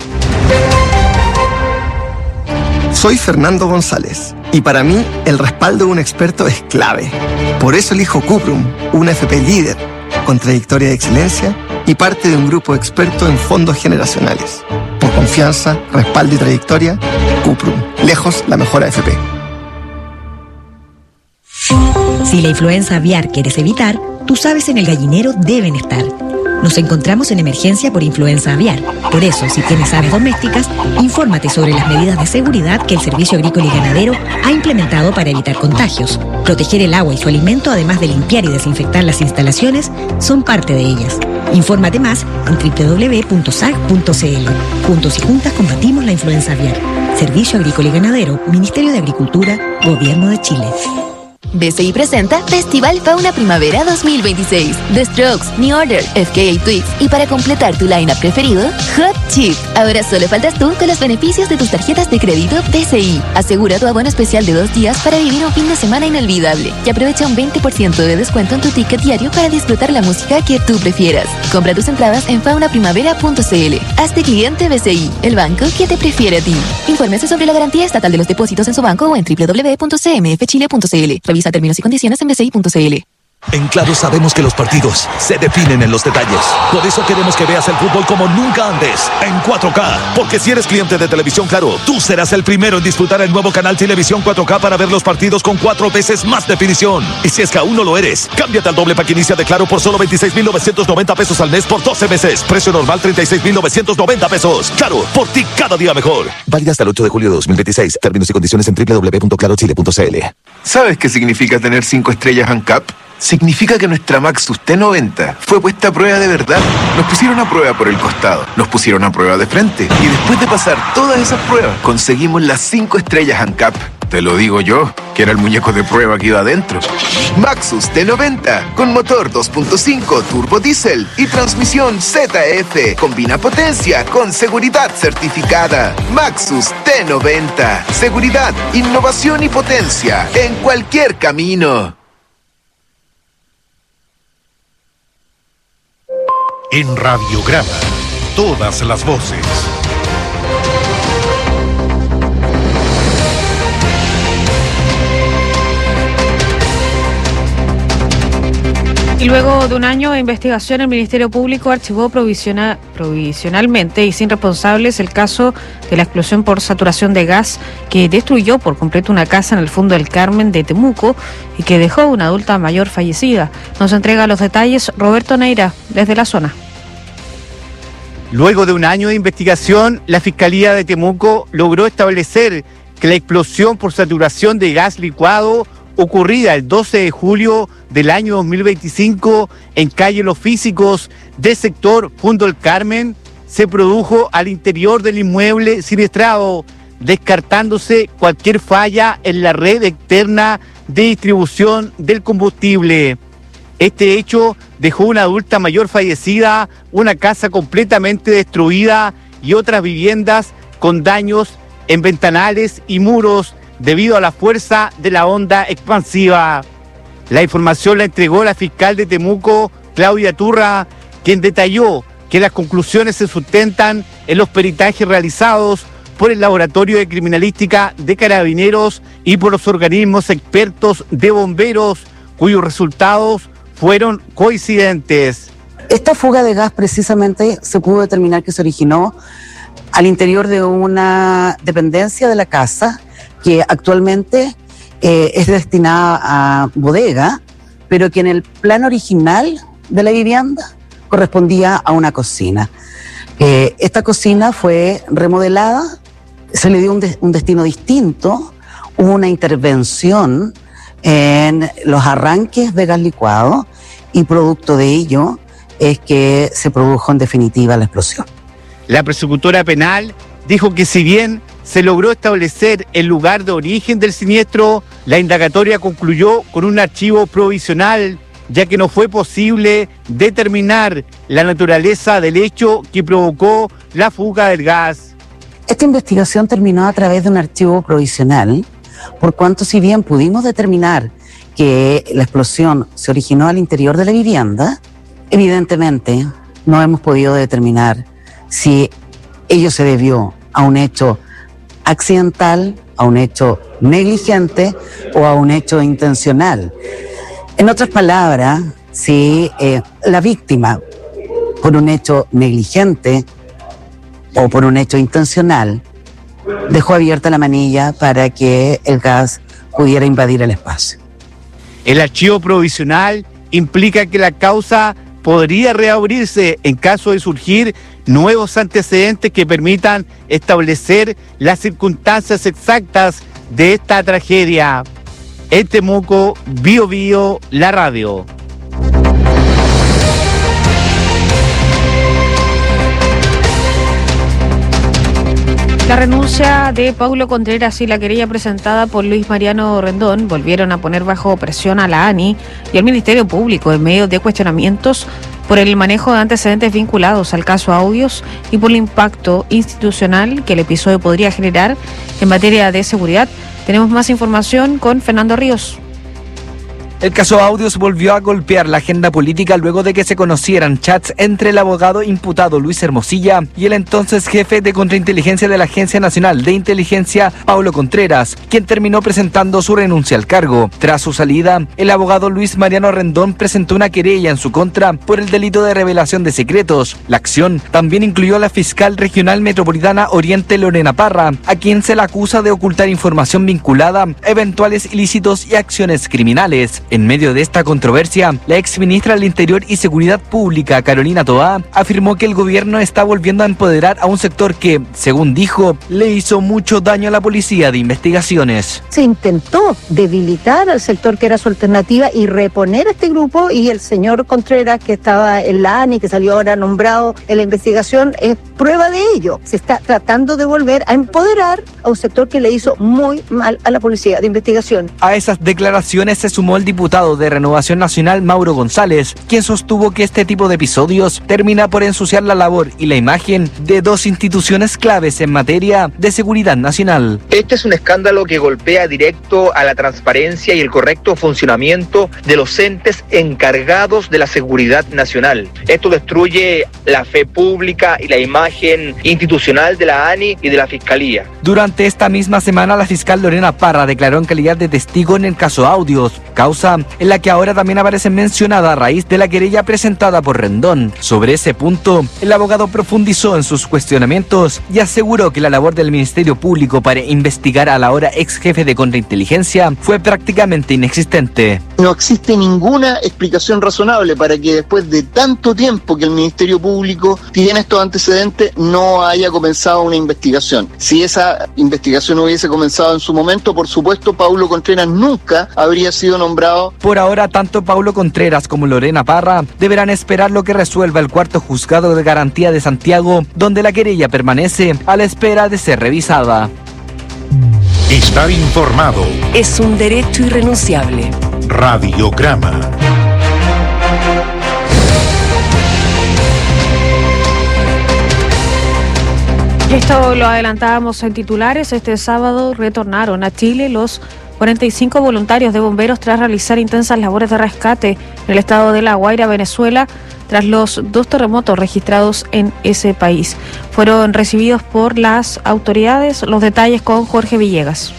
Soy Fernando González y para mí el respaldo de un experto es clave. Por eso elijo Cuprum, una FP líder, con trayectoria de excelencia y parte de un grupo experto en fondos generacionales. Por confianza, respaldo y trayectoria, Cuprum, lejos la mejor AFP. Si la influenza aviar quieres evitar, tus aves en el gallinero deben estar. Nos encontramos en emergencia por influenza aviar. Por eso, si tienes aves domésticas, infórmate sobre las medidas de seguridad que el Servicio Agrícola y Ganadero ha implementado para evitar contagios. Proteger el agua y su alimento, además de limpiar y desinfectar las instalaciones, son parte de ellas. Infórmate más en www.sag.cl. Juntos y juntas combatimos la influenza aviar. Servicio Agrícola y Ganadero, Ministerio de Agricultura, Gobierno de Chile. BCI presenta Festival Fauna Primavera 2026. The Strokes, New Order, FKA Twigs y para completar tu lineup preferido, Hot Chip. Ahora solo faltas tú con los beneficios de tus tarjetas de crédito BCI. Asegura tu abono especial de 2 días para vivir un fin de semana inolvidable y aprovecha un 20% de descuento en tu ticket diario para disfrutar la música que tú prefieras. Compra tus entradas en faunaprimavera.cl. Hazte cliente BCI, el banco que te prefiere a ti. Infórmese sobre la garantía estatal de los depósitos en su banco o en www.cmfchile.cl. Revisa términos y condiciones en bci.cl. En Claro sabemos que los partidos se definen en los detalles. Por eso queremos que veas el fútbol como nunca antes, en 4K. Porque si eres cliente de Televisión Claro, tú serás el primero en disfrutar el nuevo canal Televisión 4K para ver los partidos con 4 veces más definición. Y si es que aún no lo eres, cámbiate al doble pack inicia de Claro por solo 26,990 pesos al mes por 12 meses. Precio normal 36,990 pesos. Claro, por ti cada día mejor. Válida hasta el 8 de julio de 2026. Términos y condiciones en www.clarochile.cl. ¿Sabes qué significa tener 5 estrellas ANCAP? Significa que nuestra Maxus T90 fue puesta a prueba de verdad. Nos pusieron a prueba por el costado, nos pusieron a prueba de frente y después de pasar todas esas pruebas conseguimos las 5 estrellas ANCAP. Te lo digo yo, que era el muñeco de prueba que iba adentro. Maxus T90 con motor 2.5 turbo diésel y transmisión ZF. Combina potencia con seguridad certificada. Maxus T90. Seguridad, innovación y potencia en cualquier camino. En Radiograma, todas las voces. Y luego de un año de investigación, el Ministerio Público archivó provisionalmente y sin responsables el caso de la explosión por saturación de gas que destruyó por completo una casa en el Fundo del Carmen de Temuco y que dejó una adulta mayor fallecida. Nos entrega los detalles Roberto Neira, desde la zona. Luego de un año de investigación, la Fiscalía de Temuco logró establecer que la explosión por saturación de gas licuado ocurrida el 12 de julio del año 2025 en calle Los Físicos del sector Fundo del Carmen se produjo al interior del inmueble siniestrado, descartándose cualquier falla en la red externa de distribución del combustible. Este hecho dejó una adulta mayor fallecida, una casa completamente destruida y otras viviendas con daños en ventanales y muros debido a la fuerza de la onda expansiva. La información la entregó la fiscal de Temuco, Claudia Turra, quien detalló que las conclusiones se sustentan en los peritajes realizados por el Laboratorio de Criminalística de Carabineros y por los organismos expertos de bomberos, cuyos resultados fueron coincidentes. Esta fuga de gas precisamente se pudo determinar que se originó al interior de una dependencia de la casa que actualmente es destinada a bodega, pero que en el plan original de la vivienda correspondía a una cocina. Esta cocina fue remodelada, se le dio un destino distinto, hubo una intervención en los arranques de gas licuado y producto de ello es que se produjo en definitiva la explosión. La persecutora penal dijo que si bien se logró establecer el lugar de origen del siniestro, la indagatoria concluyó con un archivo provisional, ya que no fue posible determinar la naturaleza del hecho que provocó la fuga del gas. Esta investigación terminó a través de un archivo provisional, por cuanto si bien pudimos determinar que la explosión se originó al interior de la vivienda, evidentemente no hemos podido determinar si ello se debió a un hecho accidental, a un hecho negligente o a un hecho intencional. En otras palabras, si la víctima, por un hecho negligente o por un hecho intencional, dejó abierta la manilla para que el gas pudiera invadir el espacio. El archivo provisional implica que la causa podría reabrirse en caso de surgir nuevos antecedentes que permitan establecer las circunstancias exactas de esta tragedia. En Temuco, Bio Bio, la radio. La renuncia de Paulo Contreras y la querella presentada por Luis Mariano Rendón volvieron a poner bajo presión a la ANI y al Ministerio Público en medio de cuestionamientos por el manejo de antecedentes vinculados al caso Audios y por el impacto institucional que el episodio podría generar en materia de seguridad. Tenemos más información con Fernando Ríos. El caso Audios volvió a golpear la agenda política luego de que se conocieran chats entre el abogado imputado Luis Hermosilla y el entonces jefe de contrainteligencia de la Agencia Nacional de Inteligencia, Paulo Contreras, quien terminó presentando su renuncia al cargo. Tras su salida, el abogado Luis Mariano Rendón presentó una querella en su contra por el delito de revelación de secretos. La acción también incluyó a la fiscal regional metropolitana Oriente, Lorena Parra, a quien se le acusa de ocultar información vinculada a eventuales ilícitos y acciones criminales. En medio de esta controversia, la exministra del Interior y Seguridad Pública, Carolina Toá, afirmó que el gobierno está volviendo a empoderar a un sector que, según dijo, le hizo mucho daño a la policía de investigaciones. Se intentó debilitar al sector que era su alternativa y reponer a este grupo, y el señor Contreras, que estaba en la ANI, que salió ahora nombrado en la investigación, es prueba de ello. Se está tratando de volver a empoderar a un sector que le hizo muy mal a la policía de investigación. A esas declaraciones se sumó el diputado de Renovación Nacional, Mauro González, quien sostuvo que este tipo de episodios termina por ensuciar la labor y la imagen de dos instituciones claves en materia de seguridad nacional. Este es un escándalo que golpea directo a la transparencia y el correcto funcionamiento de los entes encargados de la seguridad nacional. Esto destruye la fe pública y la imagen institucional de la ANI y de la Fiscalía. Durante esta misma semana, la fiscal Lorena Parra declaró en calidad de testigo en el caso Audios, causa en la que ahora también aparece mencionada a raíz de la querella presentada por Rendón. Sobre ese punto, el abogado profundizó en sus cuestionamientos y aseguró que la labor del Ministerio Público para investigar al ahora ex jefe de contrainteligencia fue prácticamente inexistente. No existe ninguna explicación razonable para que después de tanto tiempo que el Ministerio Público tiene estos antecedentes no haya comenzado una investigación. Si esa investigación hubiese comenzado en su momento, por supuesto, Paulo Contreras nunca habría sido nombrado. Por ahora, tanto Paulo Contreras como Lorena Parra deberán esperar lo que resuelva el cuarto juzgado de garantía de Santiago, donde la querella permanece a la espera de ser revisada. Estar informado es un derecho irrenunciable. Radiograma. Esto lo adelantábamos en titulares. Este sábado retornaron a Chile los 45 voluntarios de bomberos tras realizar intensas labores de rescate en el estado de La Guaira, Venezuela, tras los 2 terremotos registrados en ese país. Fueron recibidos por las autoridades. Los detalles con Jorge Villegas.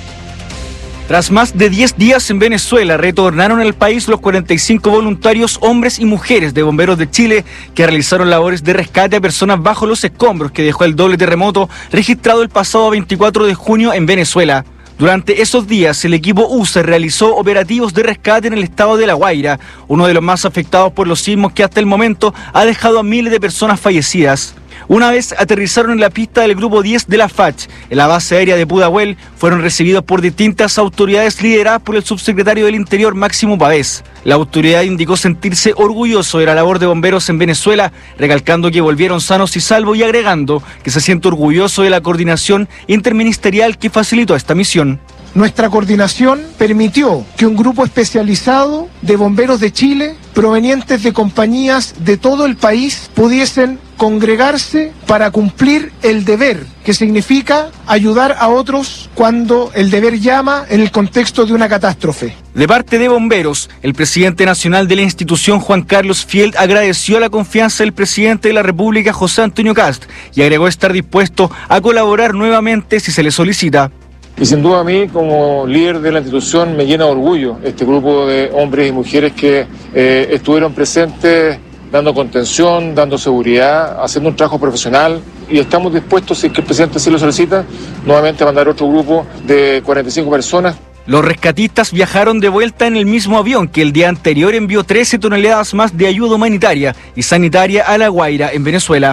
Tras más de 10 días en Venezuela, retornaron al país los 45 voluntarios, hombres y mujeres de bomberos de Chile, que realizaron labores de rescate a personas bajo los escombros que dejó el doble terremoto registrado el pasado 24 de junio en Venezuela. Durante esos días, el equipo UCE realizó operativos de rescate en el estado de La Guaira, uno de los más afectados por los sismos que hasta el momento ha dejado a miles de personas fallecidas. Una vez aterrizaron en la pista del Grupo 10 de la FACH, en la base aérea de Pudahuel, fueron recibidos por distintas autoridades lideradas por el subsecretario del Interior, Máximo Pavés. La autoridad indicó sentirse orgulloso de la labor de bomberos en Venezuela, recalcando que volvieron sanos y salvos y agregando que se siente orgulloso de la coordinación interministerial que facilitó esta misión. Nuestra coordinación permitió que un grupo especializado de bomberos de Chile, provenientes de compañías de todo el país, pudiesen congregarse para cumplir el deber, que significa ayudar a otros cuando el deber llama en el contexto de una catástrofe. De parte de bomberos, el presidente nacional de la institución, Juan Carlos Field, agradeció la confianza del presidente de la República, José Antonio Kast, y agregó estar dispuesto a colaborar nuevamente si se le solicita. Y sin duda a mí, como líder de la institución, me llena de orgullo este grupo de hombres y mujeres que estuvieron presentes dando contención, dando seguridad, haciendo un trabajo profesional, y estamos dispuestos, si es que el presidente así lo solicita, nuevamente a mandar otro grupo de 45 personas. Los rescatistas viajaron de vuelta en el mismo avión que el día anterior envió 13 toneladas más de ayuda humanitaria y sanitaria a La Guaira, en Venezuela.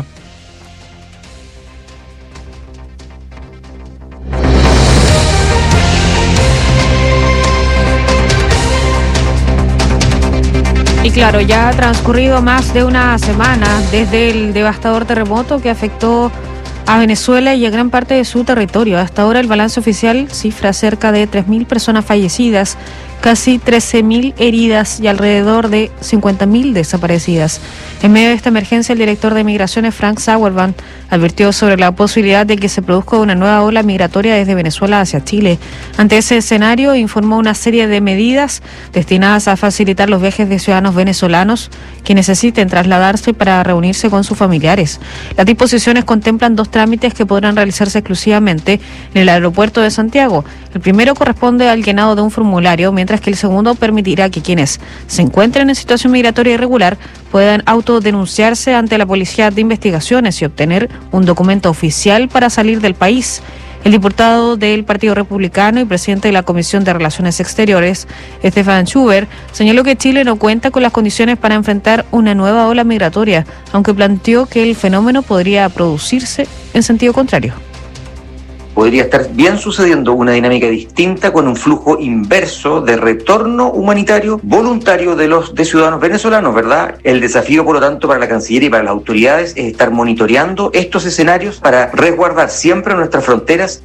Y claro, ya ha transcurrido más de una semana desde el devastador terremoto que afectó a Venezuela y a gran parte de su territorio. Hasta ahora el balance oficial cifra cerca de 3.000 personas fallecidas, casi 13.000 heridas y alrededor de 50.000 desaparecidas. En medio de esta emergencia, el director de Migraciones, Frank Sauerbrand, advirtió sobre la posibilidad de que se produzca una nueva ola migratoria desde Venezuela hacia Chile. Ante ese escenario, informó una serie de medidas destinadas a facilitar los viajes de ciudadanos venezolanos que necesiten trasladarse para reunirse con sus familiares. Las disposiciones contemplan 2 trámites que podrán realizarse exclusivamente en el aeropuerto de Santiago. El primero corresponde al llenado de un formulario, mientras que el segundo permitirá que quienes se encuentren en situación migratoria irregular puedan autodenunciarse ante la Policía de Investigaciones y obtener un documento oficial para salir del país. El diputado del Partido Republicano y presidente de la Comisión de Relaciones Exteriores, Stefan Schubert, señaló que Chile no cuenta con las condiciones para enfrentar una nueva ola migratoria, aunque planteó que el fenómeno podría producirse en sentido contrario. Podría estar bien sucediendo una dinámica distinta con un flujo inverso de retorno humanitario voluntario de ciudadanos venezolanos, ¿verdad? El desafío, por lo tanto, para la Cancillería y para las autoridades es estar monitoreando estos escenarios para resguardar siempre nuestras fronteras.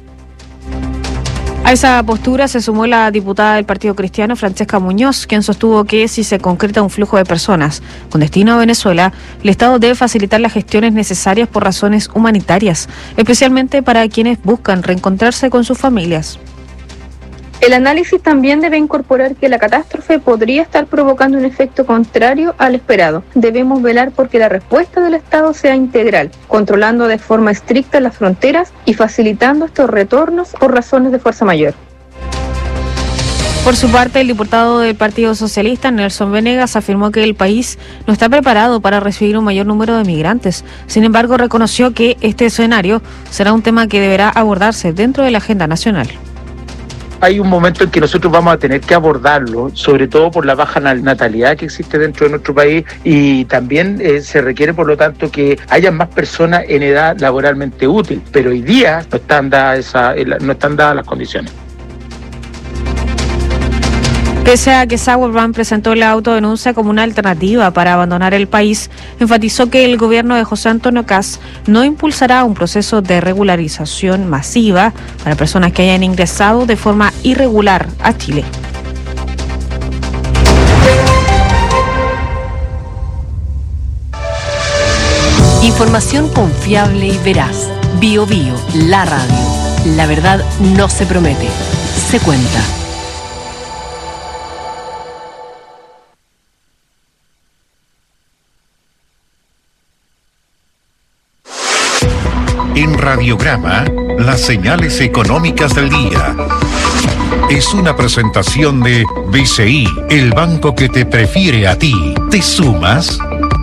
A esa postura se sumó la diputada del Partido Cristiano, Francesca Muñoz, quien sostuvo que si se concreta un flujo de personas con destino a Venezuela, el Estado debe facilitar las gestiones necesarias por razones humanitarias, especialmente para quienes buscan reencontrarse con sus familias. El análisis también debe incorporar que la catástrofe podría estar provocando un efecto contrario al esperado. Debemos velar porque la respuesta del Estado sea integral, controlando de forma estricta las fronteras y facilitando estos retornos por razones de fuerza mayor. Por su parte, el diputado del Partido Socialista, Nelson Venegas, afirmó que el país no está preparado para recibir un mayor número de migrantes. Sin embargo, reconoció que este escenario será un tema que deberá abordarse dentro de la agenda nacional. Hay un momento en que nosotros vamos a tener que abordarlo, sobre todo por la baja natalidad que existe dentro de nuestro país, y también se requiere, por lo tanto, que haya más personas en edad laboralmente útil, pero hoy día no están dadas las condiciones. Pese a que Sauerbrand presentó la autodenuncia como una alternativa para abandonar el país, enfatizó que el gobierno de José Antonio Kast no impulsará un proceso de regularización masiva para personas que hayan ingresado de forma irregular a Chile. Información confiable y veraz. BioBio, la radio. La verdad no se promete, se cuenta. En Radiograma, las señales económicas del día. Es una presentación de BCI, el banco que te prefiere a ti. ¿Te sumas?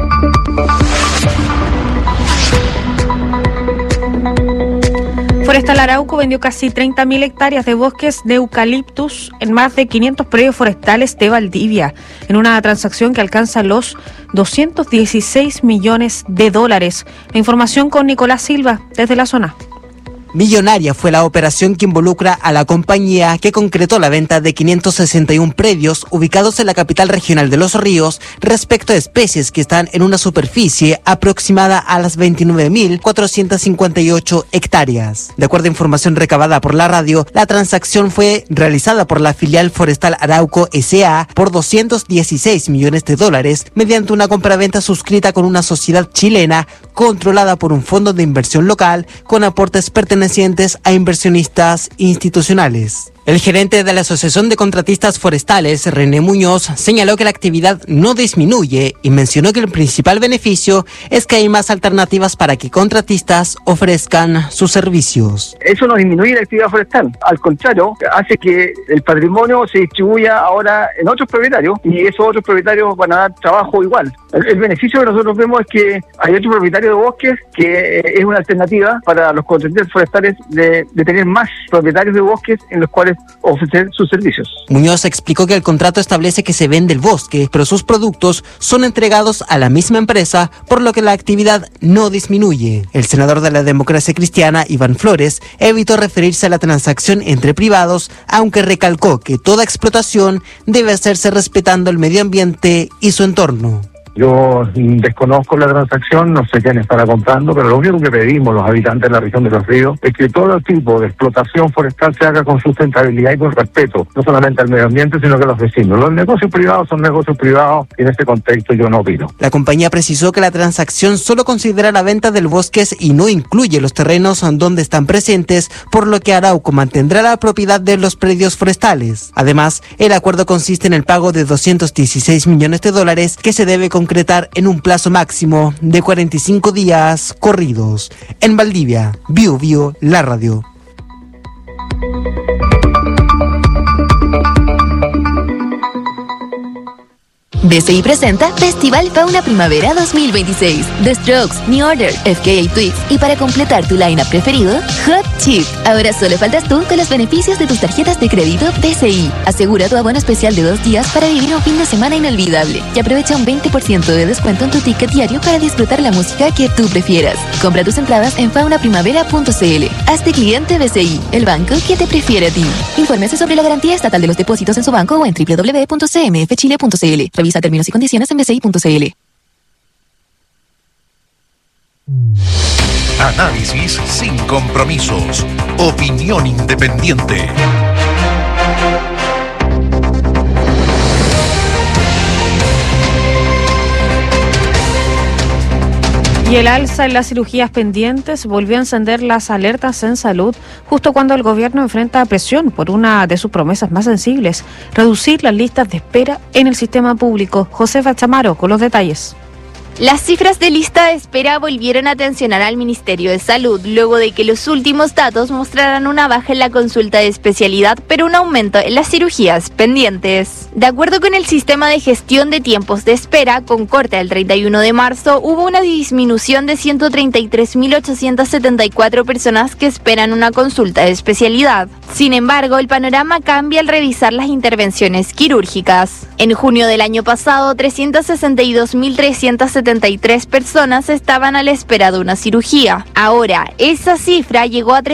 Forestal Arauco vendió casi 30.000 hectáreas de bosques de eucaliptus en más de 500 predios forestales de Valdivia, en una transacción que alcanza los $216 millones. La información con Nicolás Silva, desde la zona. Millonaria fue la operación que involucra a la compañía que concretó la venta de 561 predios ubicados en la capital regional de Los Ríos respecto a especies que están en una superficie aproximada a las 29.458 hectáreas. De acuerdo a información recabada por la radio, la transacción fue realizada por la filial Forestal Arauco S.A. por $216 millones mediante una compraventa suscrita con una sociedad chilena controlada por un fondo de inversión local con aportes pertenecientes a inversionistas institucionales. El gerente de la Asociación de Contratistas Forestales, René Muñoz, señaló que la actividad no disminuye y mencionó que el principal beneficio es que hay más alternativas para que contratistas ofrezcan sus servicios. Eso no disminuye la actividad forestal, al contrario, hace que el patrimonio se distribuya ahora en otros propietarios y esos otros propietarios van a dar trabajo igual. El beneficio que nosotros vemos es que hay otro propietario de bosques que es una alternativa para los contratistas forestales de tener más propietarios de bosques en los cuales ofrecer sus servicios. Muñoz explicó que el contrato establece que se vende el bosque, pero sus productos son entregados a la misma empresa, por lo que la actividad no disminuye. El senador de la Democracia Cristiana, Iván Flores, evitó referirse a la transacción entre privados, aunque recalcó que toda explotación debe hacerse respetando el medio ambiente y su entorno. Yo desconozco la transacción, no sé quién estará comprando, pero lo único que pedimos los habitantes de la región de Los Ríos es que todo tipo de explotación forestal se haga con sustentabilidad y con respeto, no solamente al medio ambiente, sino que a los vecinos. Los negocios privados son negocios privados y en este contexto yo no opino. La compañía precisó que la transacción solo considera la venta del bosque y no incluye los terrenos donde están presentes, por lo que Arauco mantendrá la propiedad de los predios forestales. Además, el acuerdo consiste en el pago de $216 millones que se debe concretar en un plazo máximo de 45 días corridos. En Valdivia, Bio Bio, la radio. BCI presenta Festival Fauna Primavera 2026. The Strokes, New Order, FKA Twigs y para completar tu line-up preferido, Hot Chip. Ahora solo faltas tú con los beneficios de tus tarjetas de crédito BCI. Asegura tu abono especial de 2 días para vivir un fin de semana inolvidable y aprovecha un 20% de descuento en tu ticket diario para disfrutar la música que tú prefieras. Compra tus entradas en faunaprimavera.cl. Hazte cliente BCI, el banco que te prefiere a ti. Infórmese sobre la garantía estatal de los depósitos en su banco o en www.cmfchile.cl. Revisa términos y condiciones en bci.cl. Análisis sin compromisos. Opinión independiente. Y el alza en las cirugías pendientes volvió a encender las alertas en salud justo cuando el gobierno enfrenta presión por una de sus promesas más sensibles, reducir las listas de espera en el sistema público. Josefa Chamaro con los detalles. Las cifras de lista de espera volvieron a tensionar al Ministerio de Salud, luego de que los últimos datos mostraran una baja en la consulta de especialidad, pero un aumento en las cirugías pendientes. De acuerdo con el Sistema de Gestión de Tiempos de Espera, con corte al 31 de marzo, hubo una disminución de 133.874 personas que esperan una consulta de especialidad. Sin embargo, el panorama cambia al revisar las intervenciones quirúrgicas. En junio del año pasado, 362.373 personas estaban a la espera de una cirugía. Ahora, esa cifra llegó a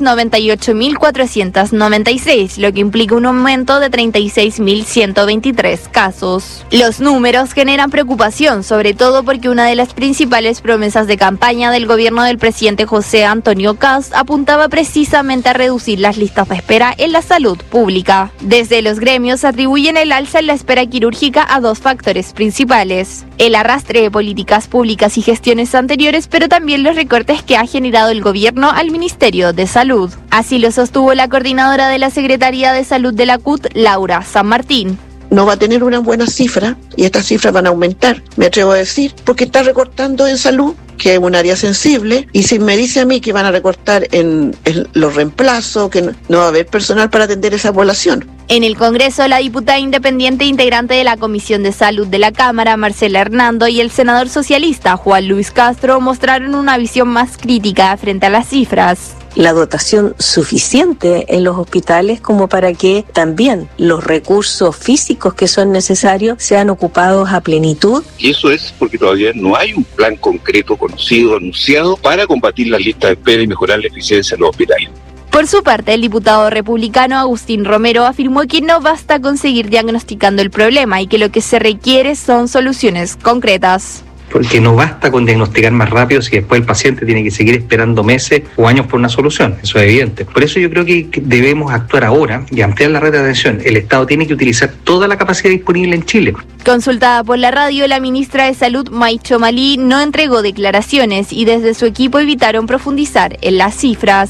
398.496, lo que implica un aumento de 36.123 casos. Los números generan preocupación, sobre todo porque una de las principales promesas de campaña del gobierno del presidente José Antonio Kast apuntaba precisamente a reducir las listas de espera en la salud pública. Desde los gremios atribuyen el alza en la espera quirúrgica a 2 factores principales: el arrastre de políticas públicas y gestiones anteriores, pero también los recortes que ha generado el gobierno al Ministerio de Salud. Así lo sostuvo la coordinadora de la Secretaría de Salud de la CUT, Laura San Martín. No va a tener una buena cifra y estas cifras van a aumentar, me atrevo a decir, porque está recortando en salud, que es un área sensible, y si me dice a mí que van a recortar en los reemplazos, que no va a haber personal para atender esa población. En el Congreso, la diputada independiente integrante de la Comisión de Salud de la Cámara, Marcela Hernando, y el senador socialista, Juan Luis Castro, mostraron una visión más crítica frente a las cifras. La dotación suficiente en los hospitales como para que también los recursos físicos que son necesarios sean ocupados a plenitud. Y eso es porque todavía no hay un plan concreto, conocido, anunciado para combatir las listas de espera y mejorar la eficiencia en los hospitales. Por su parte, el diputado republicano Agustín Romero afirmó que no basta con seguir diagnosticando el problema y que lo que se requiere son soluciones concretas. Porque no basta con diagnosticar más rápido si después el paciente tiene que seguir esperando meses o años por una solución, eso es evidente. Por eso yo creo que debemos actuar ahora y ampliar la red de atención. El Estado tiene que utilizar toda la capacidad disponible en Chile. Consultada por la radio, la ministra de Salud, Maicho Malí, no entregó declaraciones y desde su equipo evitaron profundizar en las cifras.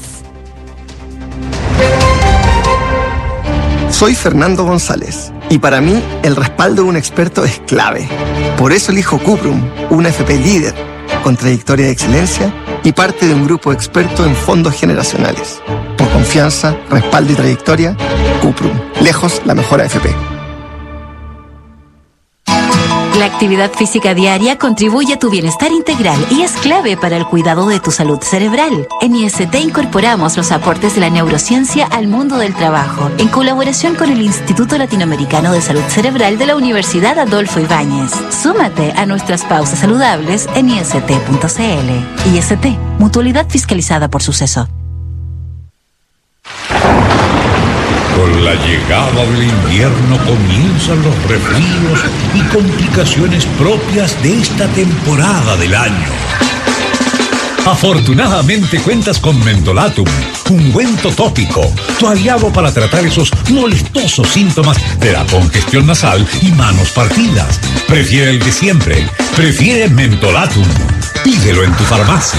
Soy Fernando González y para mí el respaldo de un experto es clave. Por eso elijo Cuprum, una FP líder, con trayectoria de excelencia y parte de un grupo experto en fondos generacionales. Por confianza, respaldo y trayectoria, Cuprum, lejos la mejor AFP. La actividad física diaria contribuye a tu bienestar integral y es clave para el cuidado de tu salud cerebral. En IST incorporamos los aportes de la neurociencia al mundo del trabajo, en colaboración con el Instituto Latinoamericano de Salud Cerebral de la Universidad Adolfo Ibáñez. Súmate a nuestras pausas saludables en ist.cl. IST, mutualidad fiscalizada por Suceso. Con la llegada del invierno comienzan los resfríos y complicaciones propias de esta temporada del año. Afortunadamente cuentas con Mentolatum, ungüento tópico, tu aliado para tratar esos molestosos síntomas de la congestión nasal y manos partidas. Prefiere el de siempre, prefiere Mentolatum. Pídelo en tu farmacia.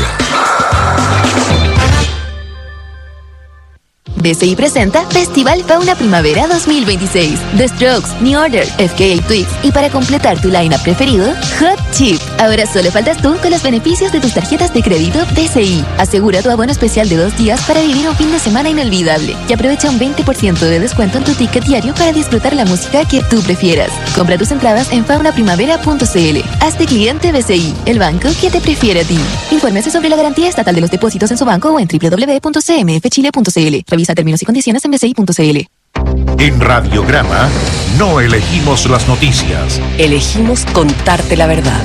BCI presenta Festival Fauna Primavera 2026. The Strokes, New Order, FKA Twigs y para completar tu line-up preferido, Hot Chip. Ahora solo faltas tú con los beneficios de tus tarjetas de crédito BCI. Asegura tu abono especial de 2 días para vivir un fin de semana inolvidable y aprovecha un 20% de descuento en tu ticket diario para disfrutar la música que tú prefieras. Compra tus entradas en faunaprimavera.cl. Hazte cliente BCI, el banco que te prefiere a ti. Infórmese sobre la garantía estatal de los depósitos en su banco o en www.cmfchile.cl. Revisa términos y condiciones en bci.cl. En Radiograma no elegimos las noticias. Elegimos contarte la verdad.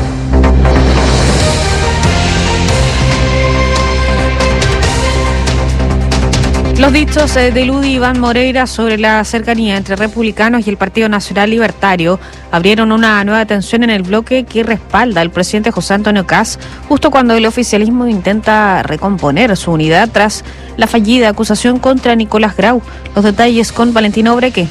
Los dichos de Ludi Iván Moreira sobre la cercanía entre republicanos y el Partido Nacional Libertario abrieron una nueva tensión en el bloque que respalda al presidente José Antonio Kast, justo cuando el oficialismo intenta recomponer su unidad tras la fallida acusación contra Nicolás Grau. Los detalles con Valentina Obreque.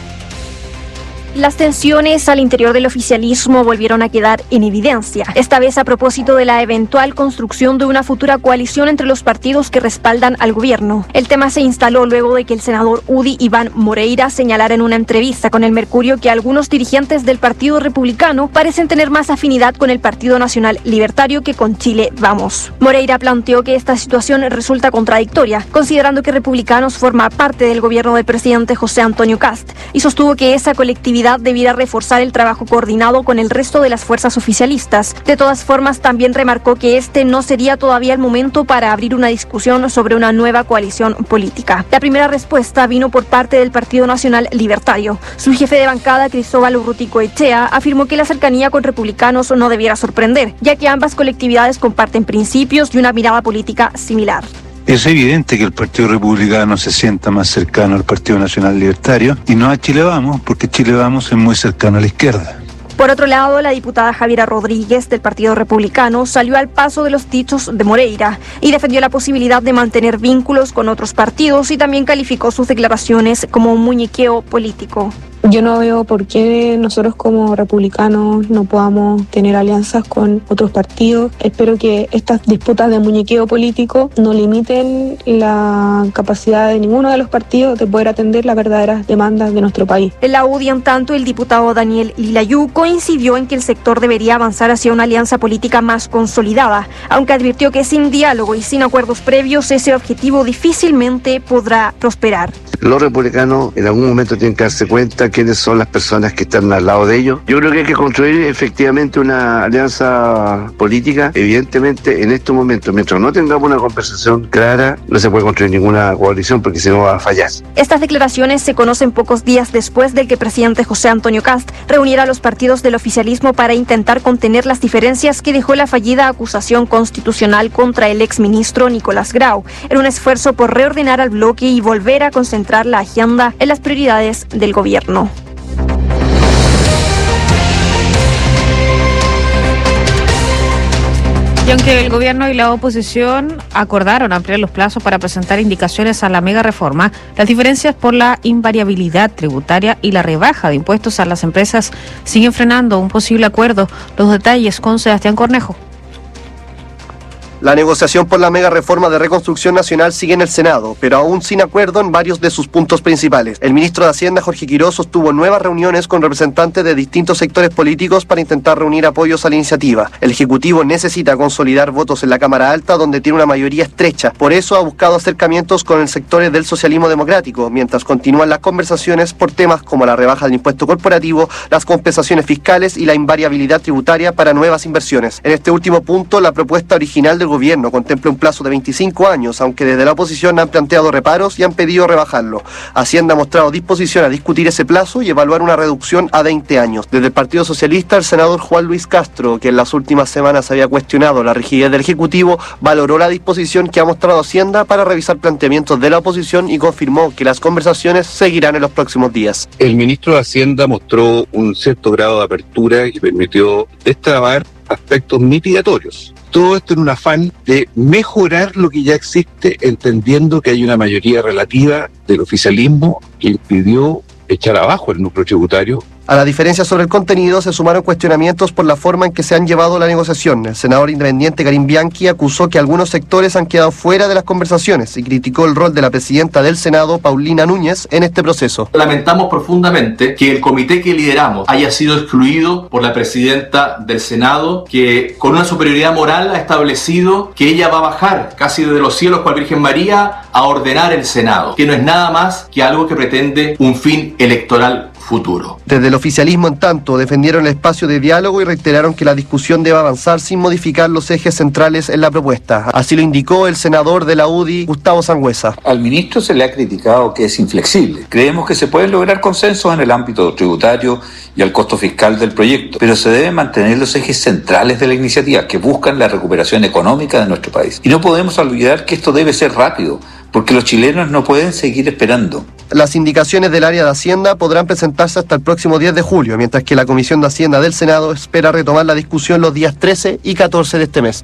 Las tensiones al interior del oficialismo volvieron a quedar en evidencia, esta vez a propósito de la eventual construcción de una futura coalición entre los partidos que respaldan al gobierno. El tema se instaló luego de que el senador UDI Iván Moreira señalara en una entrevista con El Mercurio que algunos dirigentes del Partido Republicano parecen tener más afinidad con el Partido Nacional Libertario que con Chile Vamos. Moreira planteó que esta situación resulta contradictoria, considerando que Republicanos forma parte del gobierno del presidente José Antonio Kast, y sostuvo que esa colectividad debiera reforzar el trabajo coordinado con el resto de las fuerzas oficialistas. De todas formas, también remarcó que este no sería todavía el momento para abrir una discusión sobre una nueva coalición política. La primera respuesta vino por parte del Partido Nacional Libertario. Su jefe de bancada, Cristóbal Urruticoechea, afirmó que la cercanía con republicanos no debiera sorprender, ya que ambas colectividades comparten principios y una mirada política similar. Es evidente que el Partido Republicano se sienta más cercano al Partido Nacional Libertario y no a Chile Vamos, porque Chile Vamos es muy cercano a la izquierda. Por otro lado, la diputada Javiera Rodríguez del Partido Republicano salió al paso de los dichos de Moreira y defendió la posibilidad de mantener vínculos con otros partidos y también calificó sus declaraciones como un muñequeo político. Yo no veo por qué nosotros como republicanos no podamos tener alianzas con otros partidos. Espero que estas disputas de muñequeo político no limiten la capacidad de ninguno de los partidos de poder atender las verdaderas demandas de nuestro país. En la UDI, en tanto, el diputado Daniel Lilayú coincidió en que el sector debería avanzar hacia una alianza política más consolidada, aunque advirtió que sin diálogo y sin acuerdos previos ese objetivo difícilmente podrá prosperar. Los republicanos en algún momento tienen que darse cuenta quiénes son las personas que están al lado de ellos. Yo creo que hay que construir efectivamente una alianza política. Evidentemente, en estos momentos, mientras no tengamos una conversación clara, no se puede construir ninguna coalición porque si no va a fallar. Estas declaraciones se conocen pocos días después del que el presidente José Antonio Kast reuniera a los partidos del oficialismo para intentar contener las diferencias que dejó la fallida acusación constitucional contra el exministro Nicolás Grau, en un esfuerzo por reordenar al bloque y volver a concentrar la agenda en las prioridades del gobierno. Y aunque el gobierno y la oposición acordaron ampliar los plazos para presentar indicaciones a la mega reforma, las diferencias por la invariabilidad tributaria y la rebaja de impuestos a las empresas siguen frenando un posible acuerdo. Los detalles con Sebastián Cornejo. La negociación por la mega reforma de reconstrucción nacional sigue en el Senado, pero aún sin acuerdo en varios de sus puntos principales. El ministro de Hacienda, Jorge Quirós, sostuvo nuevas reuniones con representantes de distintos sectores políticos para intentar reunir apoyos a la iniciativa. El Ejecutivo necesita consolidar votos en la Cámara Alta, donde tiene una mayoría estrecha. Por eso ha buscado acercamientos con el sector del socialismo democrático, mientras continúan las conversaciones por temas como la rebaja del impuesto corporativo, las compensaciones fiscales y la invariabilidad tributaria para nuevas inversiones. En este último punto, la propuesta original del gobierno contempla un plazo de 25 años, aunque desde la oposición han planteado reparos y han pedido rebajarlo. Hacienda ha mostrado disposición a discutir ese plazo y evaluar una reducción a 20 años. Desde el Partido Socialista, el senador Juan Luis Castro, que en las últimas semanas había cuestionado la rigidez del Ejecutivo, valoró la disposición que ha mostrado Hacienda para revisar planteamientos de la oposición y confirmó que las conversaciones seguirán en los próximos días. El ministro de Hacienda mostró un cierto grado de apertura y permitió destrabar aspectos mitigatorios. Todo esto en un afán de mejorar lo que ya existe, entendiendo que hay una mayoría relativa del oficialismo que impidió echar abajo el núcleo tributario. A la diferencia sobre el contenido se sumaron cuestionamientos por la forma en que se han llevado la negociación. El senador independiente Karim Bianchi acusó que algunos sectores han quedado fuera de las conversaciones y criticó el rol de la presidenta del Senado, Paulina Núñez, en este proceso. Lamentamos profundamente que el comité que lideramos haya sido excluido por la presidenta del Senado, que con una superioridad moral ha establecido que ella va a bajar casi desde los cielos cual Virgen María a ordenar el Senado, que no es nada más que algo que pretende un fin electoral futuro. Desde el oficialismo, en tanto, defendieron el espacio de diálogo y reiteraron que la discusión debe avanzar sin modificar los ejes centrales en la propuesta. Así lo indicó el senador de la UDI, Gustavo Sangüesa. Al ministro se le ha criticado que es inflexible. Creemos que se pueden lograr consensos en el ámbito tributario y al costo fiscal del proyecto, pero se deben mantener los ejes centrales de la iniciativa que buscan la recuperación económica de nuestro país. Y no podemos olvidar que esto debe ser rápido, porque los chilenos no pueden seguir esperando. Las indicaciones del área de Hacienda podrán presentarse hasta el próximo 10 de julio, mientras que la Comisión de Hacienda del Senado espera retomar la discusión los días 13 y 14 de este mes.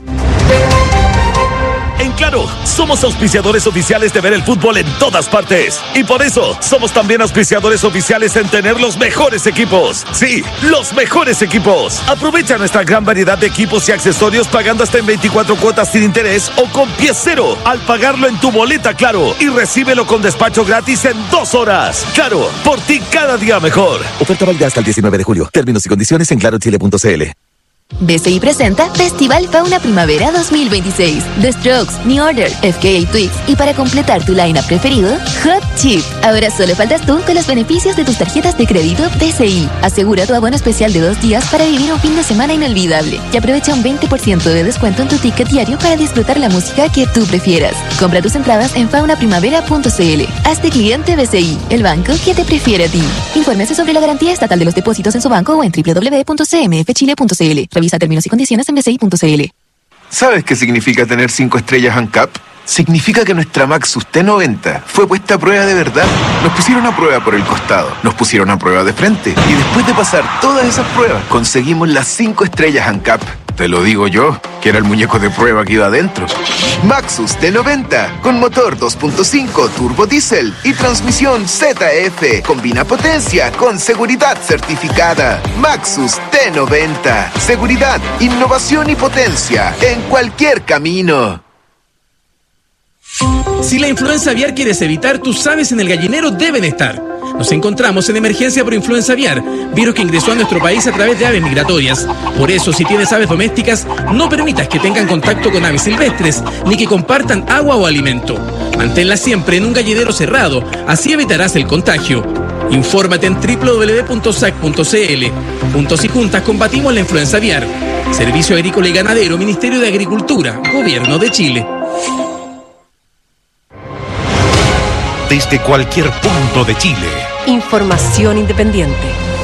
En Claro, somos auspiciadores oficiales de ver el fútbol en todas partes. Y por eso, somos también auspiciadores oficiales en tener los mejores equipos. Sí, los mejores equipos. Aprovecha nuestra gran variedad de equipos y accesorios pagando hasta en 24 cuotas sin interés o con pie cero al pagarlo en tu boleta Claro. Y recíbelo con despacho gratis en 2 horas. Claro, por ti cada día mejor. Oferta válida hasta el 19 de julio. Términos y condiciones en clarochile.cl. BCI presenta Festival Fauna Primavera 2026. The Strokes, New Order, FKA Twigs y para completar tu line-up preferido, Hot Chip. Ahora solo faltas tú con los beneficios de tus tarjetas de crédito BCI. Asegura tu abono especial de 2 días para vivir un fin de semana inolvidable y aprovecha un 20% de descuento en tu ticket diario para disfrutar la música que tú prefieras. Compra tus entradas en faunaprimavera.cl. Hazte cliente BCI, el banco que te prefiere a ti. Infórmese sobre la garantía estatal de los depósitos en su banco o en www.cmfchile.cl. Revisa términos y condiciones en bci.cl. ¿Sabes qué significa tener 5 estrellas ANCAP? Significa que nuestra Maxus T90 fue puesta a prueba de verdad. Nos pusieron a prueba por el costado, nos pusieron a prueba de frente y después de pasar todas esas pruebas conseguimos las 5 estrellas ANCAP. Te lo digo yo, que era el muñeco de prueba que iba adentro. Maxus T90, con motor 2.5 turbo diésel y transmisión ZF. Combina potencia con seguridad certificada. Maxus T90. Seguridad, innovación y potencia en cualquier camino. Si la influenza aviar quieres evitar, tus aves en el gallinero deben estar. Nos encontramos en emergencia por influenza aviar, virus que ingresó a nuestro país a través de aves migratorias. Por eso, si tienes aves domésticas, no permitas que tengan contacto con aves silvestres, ni que compartan agua o alimento. Manténlas siempre en un gallinero cerrado, así evitarás el contagio. Infórmate en www.sac.cl. Juntos y juntas combatimos la influenza aviar. Servicio Agrícola y Ganadero, Ministerio de Agricultura, Gobierno de Chile. Desde cualquier punto de Chile. Información independiente.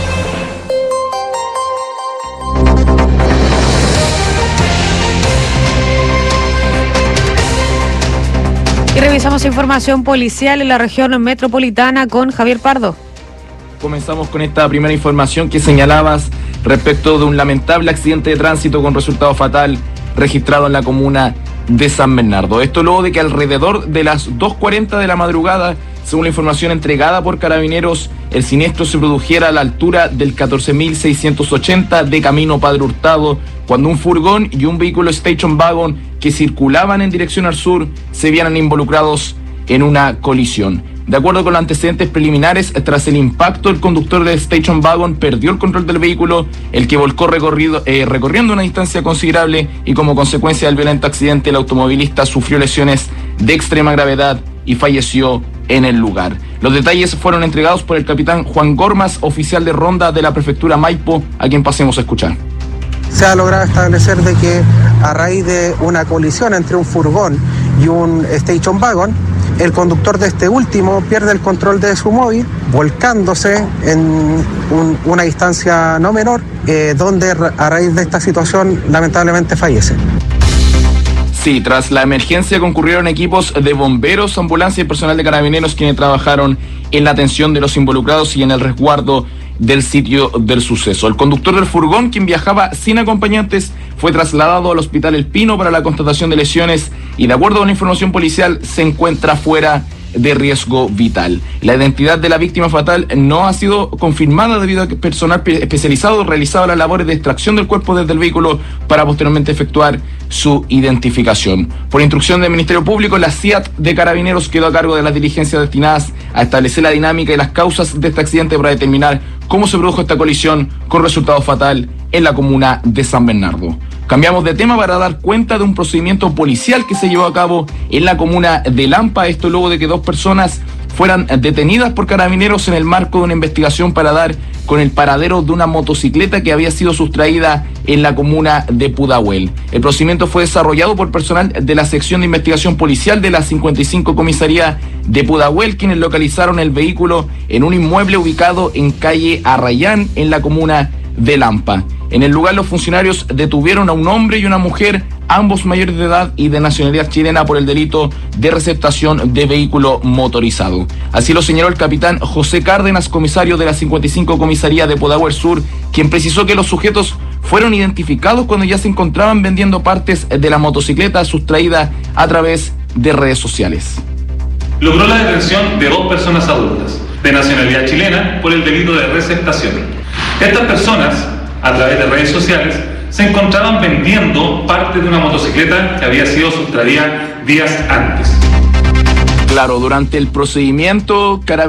Y revisamos información policial en la región metropolitana con Javier Pardo. Comenzamos con esta primera información que señalabas respecto de un lamentable accidente de tránsito con resultado fatal registrado en la comuna de San Bernardo. Esto luego de que alrededor de las 2:40 de la madrugada, según la información entregada por Carabineros, el siniestro se produjera a la altura del 14.680 de Camino Padre Hurtado, cuando un furgón y un vehículo Station Wagon que circulaban en dirección al sur se vieran involucrados en una colisión. De acuerdo con los antecedentes preliminares, tras el impacto, el conductor del Station Wagon perdió el control del vehículo, el que volcó recorriendo una distancia considerable, y como consecuencia del violento accidente, el automovilista sufrió lesiones de extrema gravedad y falleció en el lugar. Los detalles fueron entregados por el capitán Juan Gormas, oficial de ronda de la prefectura Maipo, a quien pasemos a escuchar. Se ha logrado establecer de que a raíz de una colisión entre un furgón y un station wagon. El conductor de este último pierde el control de su móvil, volcándose en una distancia no menor, donde a raíz de esta situación lamentablemente fallece. Sí, tras la emergencia concurrieron equipos de bomberos, ambulancia y personal de carabineros quienes trabajaron en la atención de los involucrados y en el resguardo del sitio del suceso. El conductor del furgón, quien viajaba sin acompañantes, fue trasladado al Hospital El Pino para la constatación de lesiones y, de acuerdo a la información policial, se encuentra fuera de riesgo vital. La identidad de la víctima fatal no ha sido confirmada debido a que personal especializado realizaba las labores de extracción del cuerpo desde el vehículo para posteriormente efectuar su identificación. Por instrucción del Ministerio Público, la CIAT de Carabineros quedó a cargo de las diligencias destinadas a establecer la dinámica y las causas de este accidente para determinar cómo se produjo esta colisión con resultado fatal en la comuna de San Bernardo. Cambiamos de tema para dar cuenta de un procedimiento policial que se llevó a cabo en la comuna de Lampa, esto luego de que 2 personas fueran detenidas por carabineros en el marco de una investigación para dar con el paradero de una motocicleta que había sido sustraída en la comuna de Pudahuel. El procedimiento fue desarrollado por personal de la sección de investigación policial de la 55 comisaría de Pudahuel, quienes localizaron el vehículo en un inmueble ubicado en calle Arrayán, en la comuna de Lampa. En el lugar, los funcionarios detuvieron a un hombre y una mujer, ambos mayores de edad y de nacionalidad chilena, por el delito de receptación de vehículo motorizado. Así lo señaló el capitán José Cárdenas, comisario de la 55 comisaría de Pudahuel Sur, quien precisó que los sujetos fueron identificados cuando ya se encontraban vendiendo partes de la motocicleta sustraída a través de redes sociales. Logró la detención de 2 personas adultas de nacionalidad chilena por el delito de receptación. Estas personas, a través de redes sociales, se encontraban vendiendo parte de una motocicleta que había sido sustraída días antes. Claro, durante el procedimiento,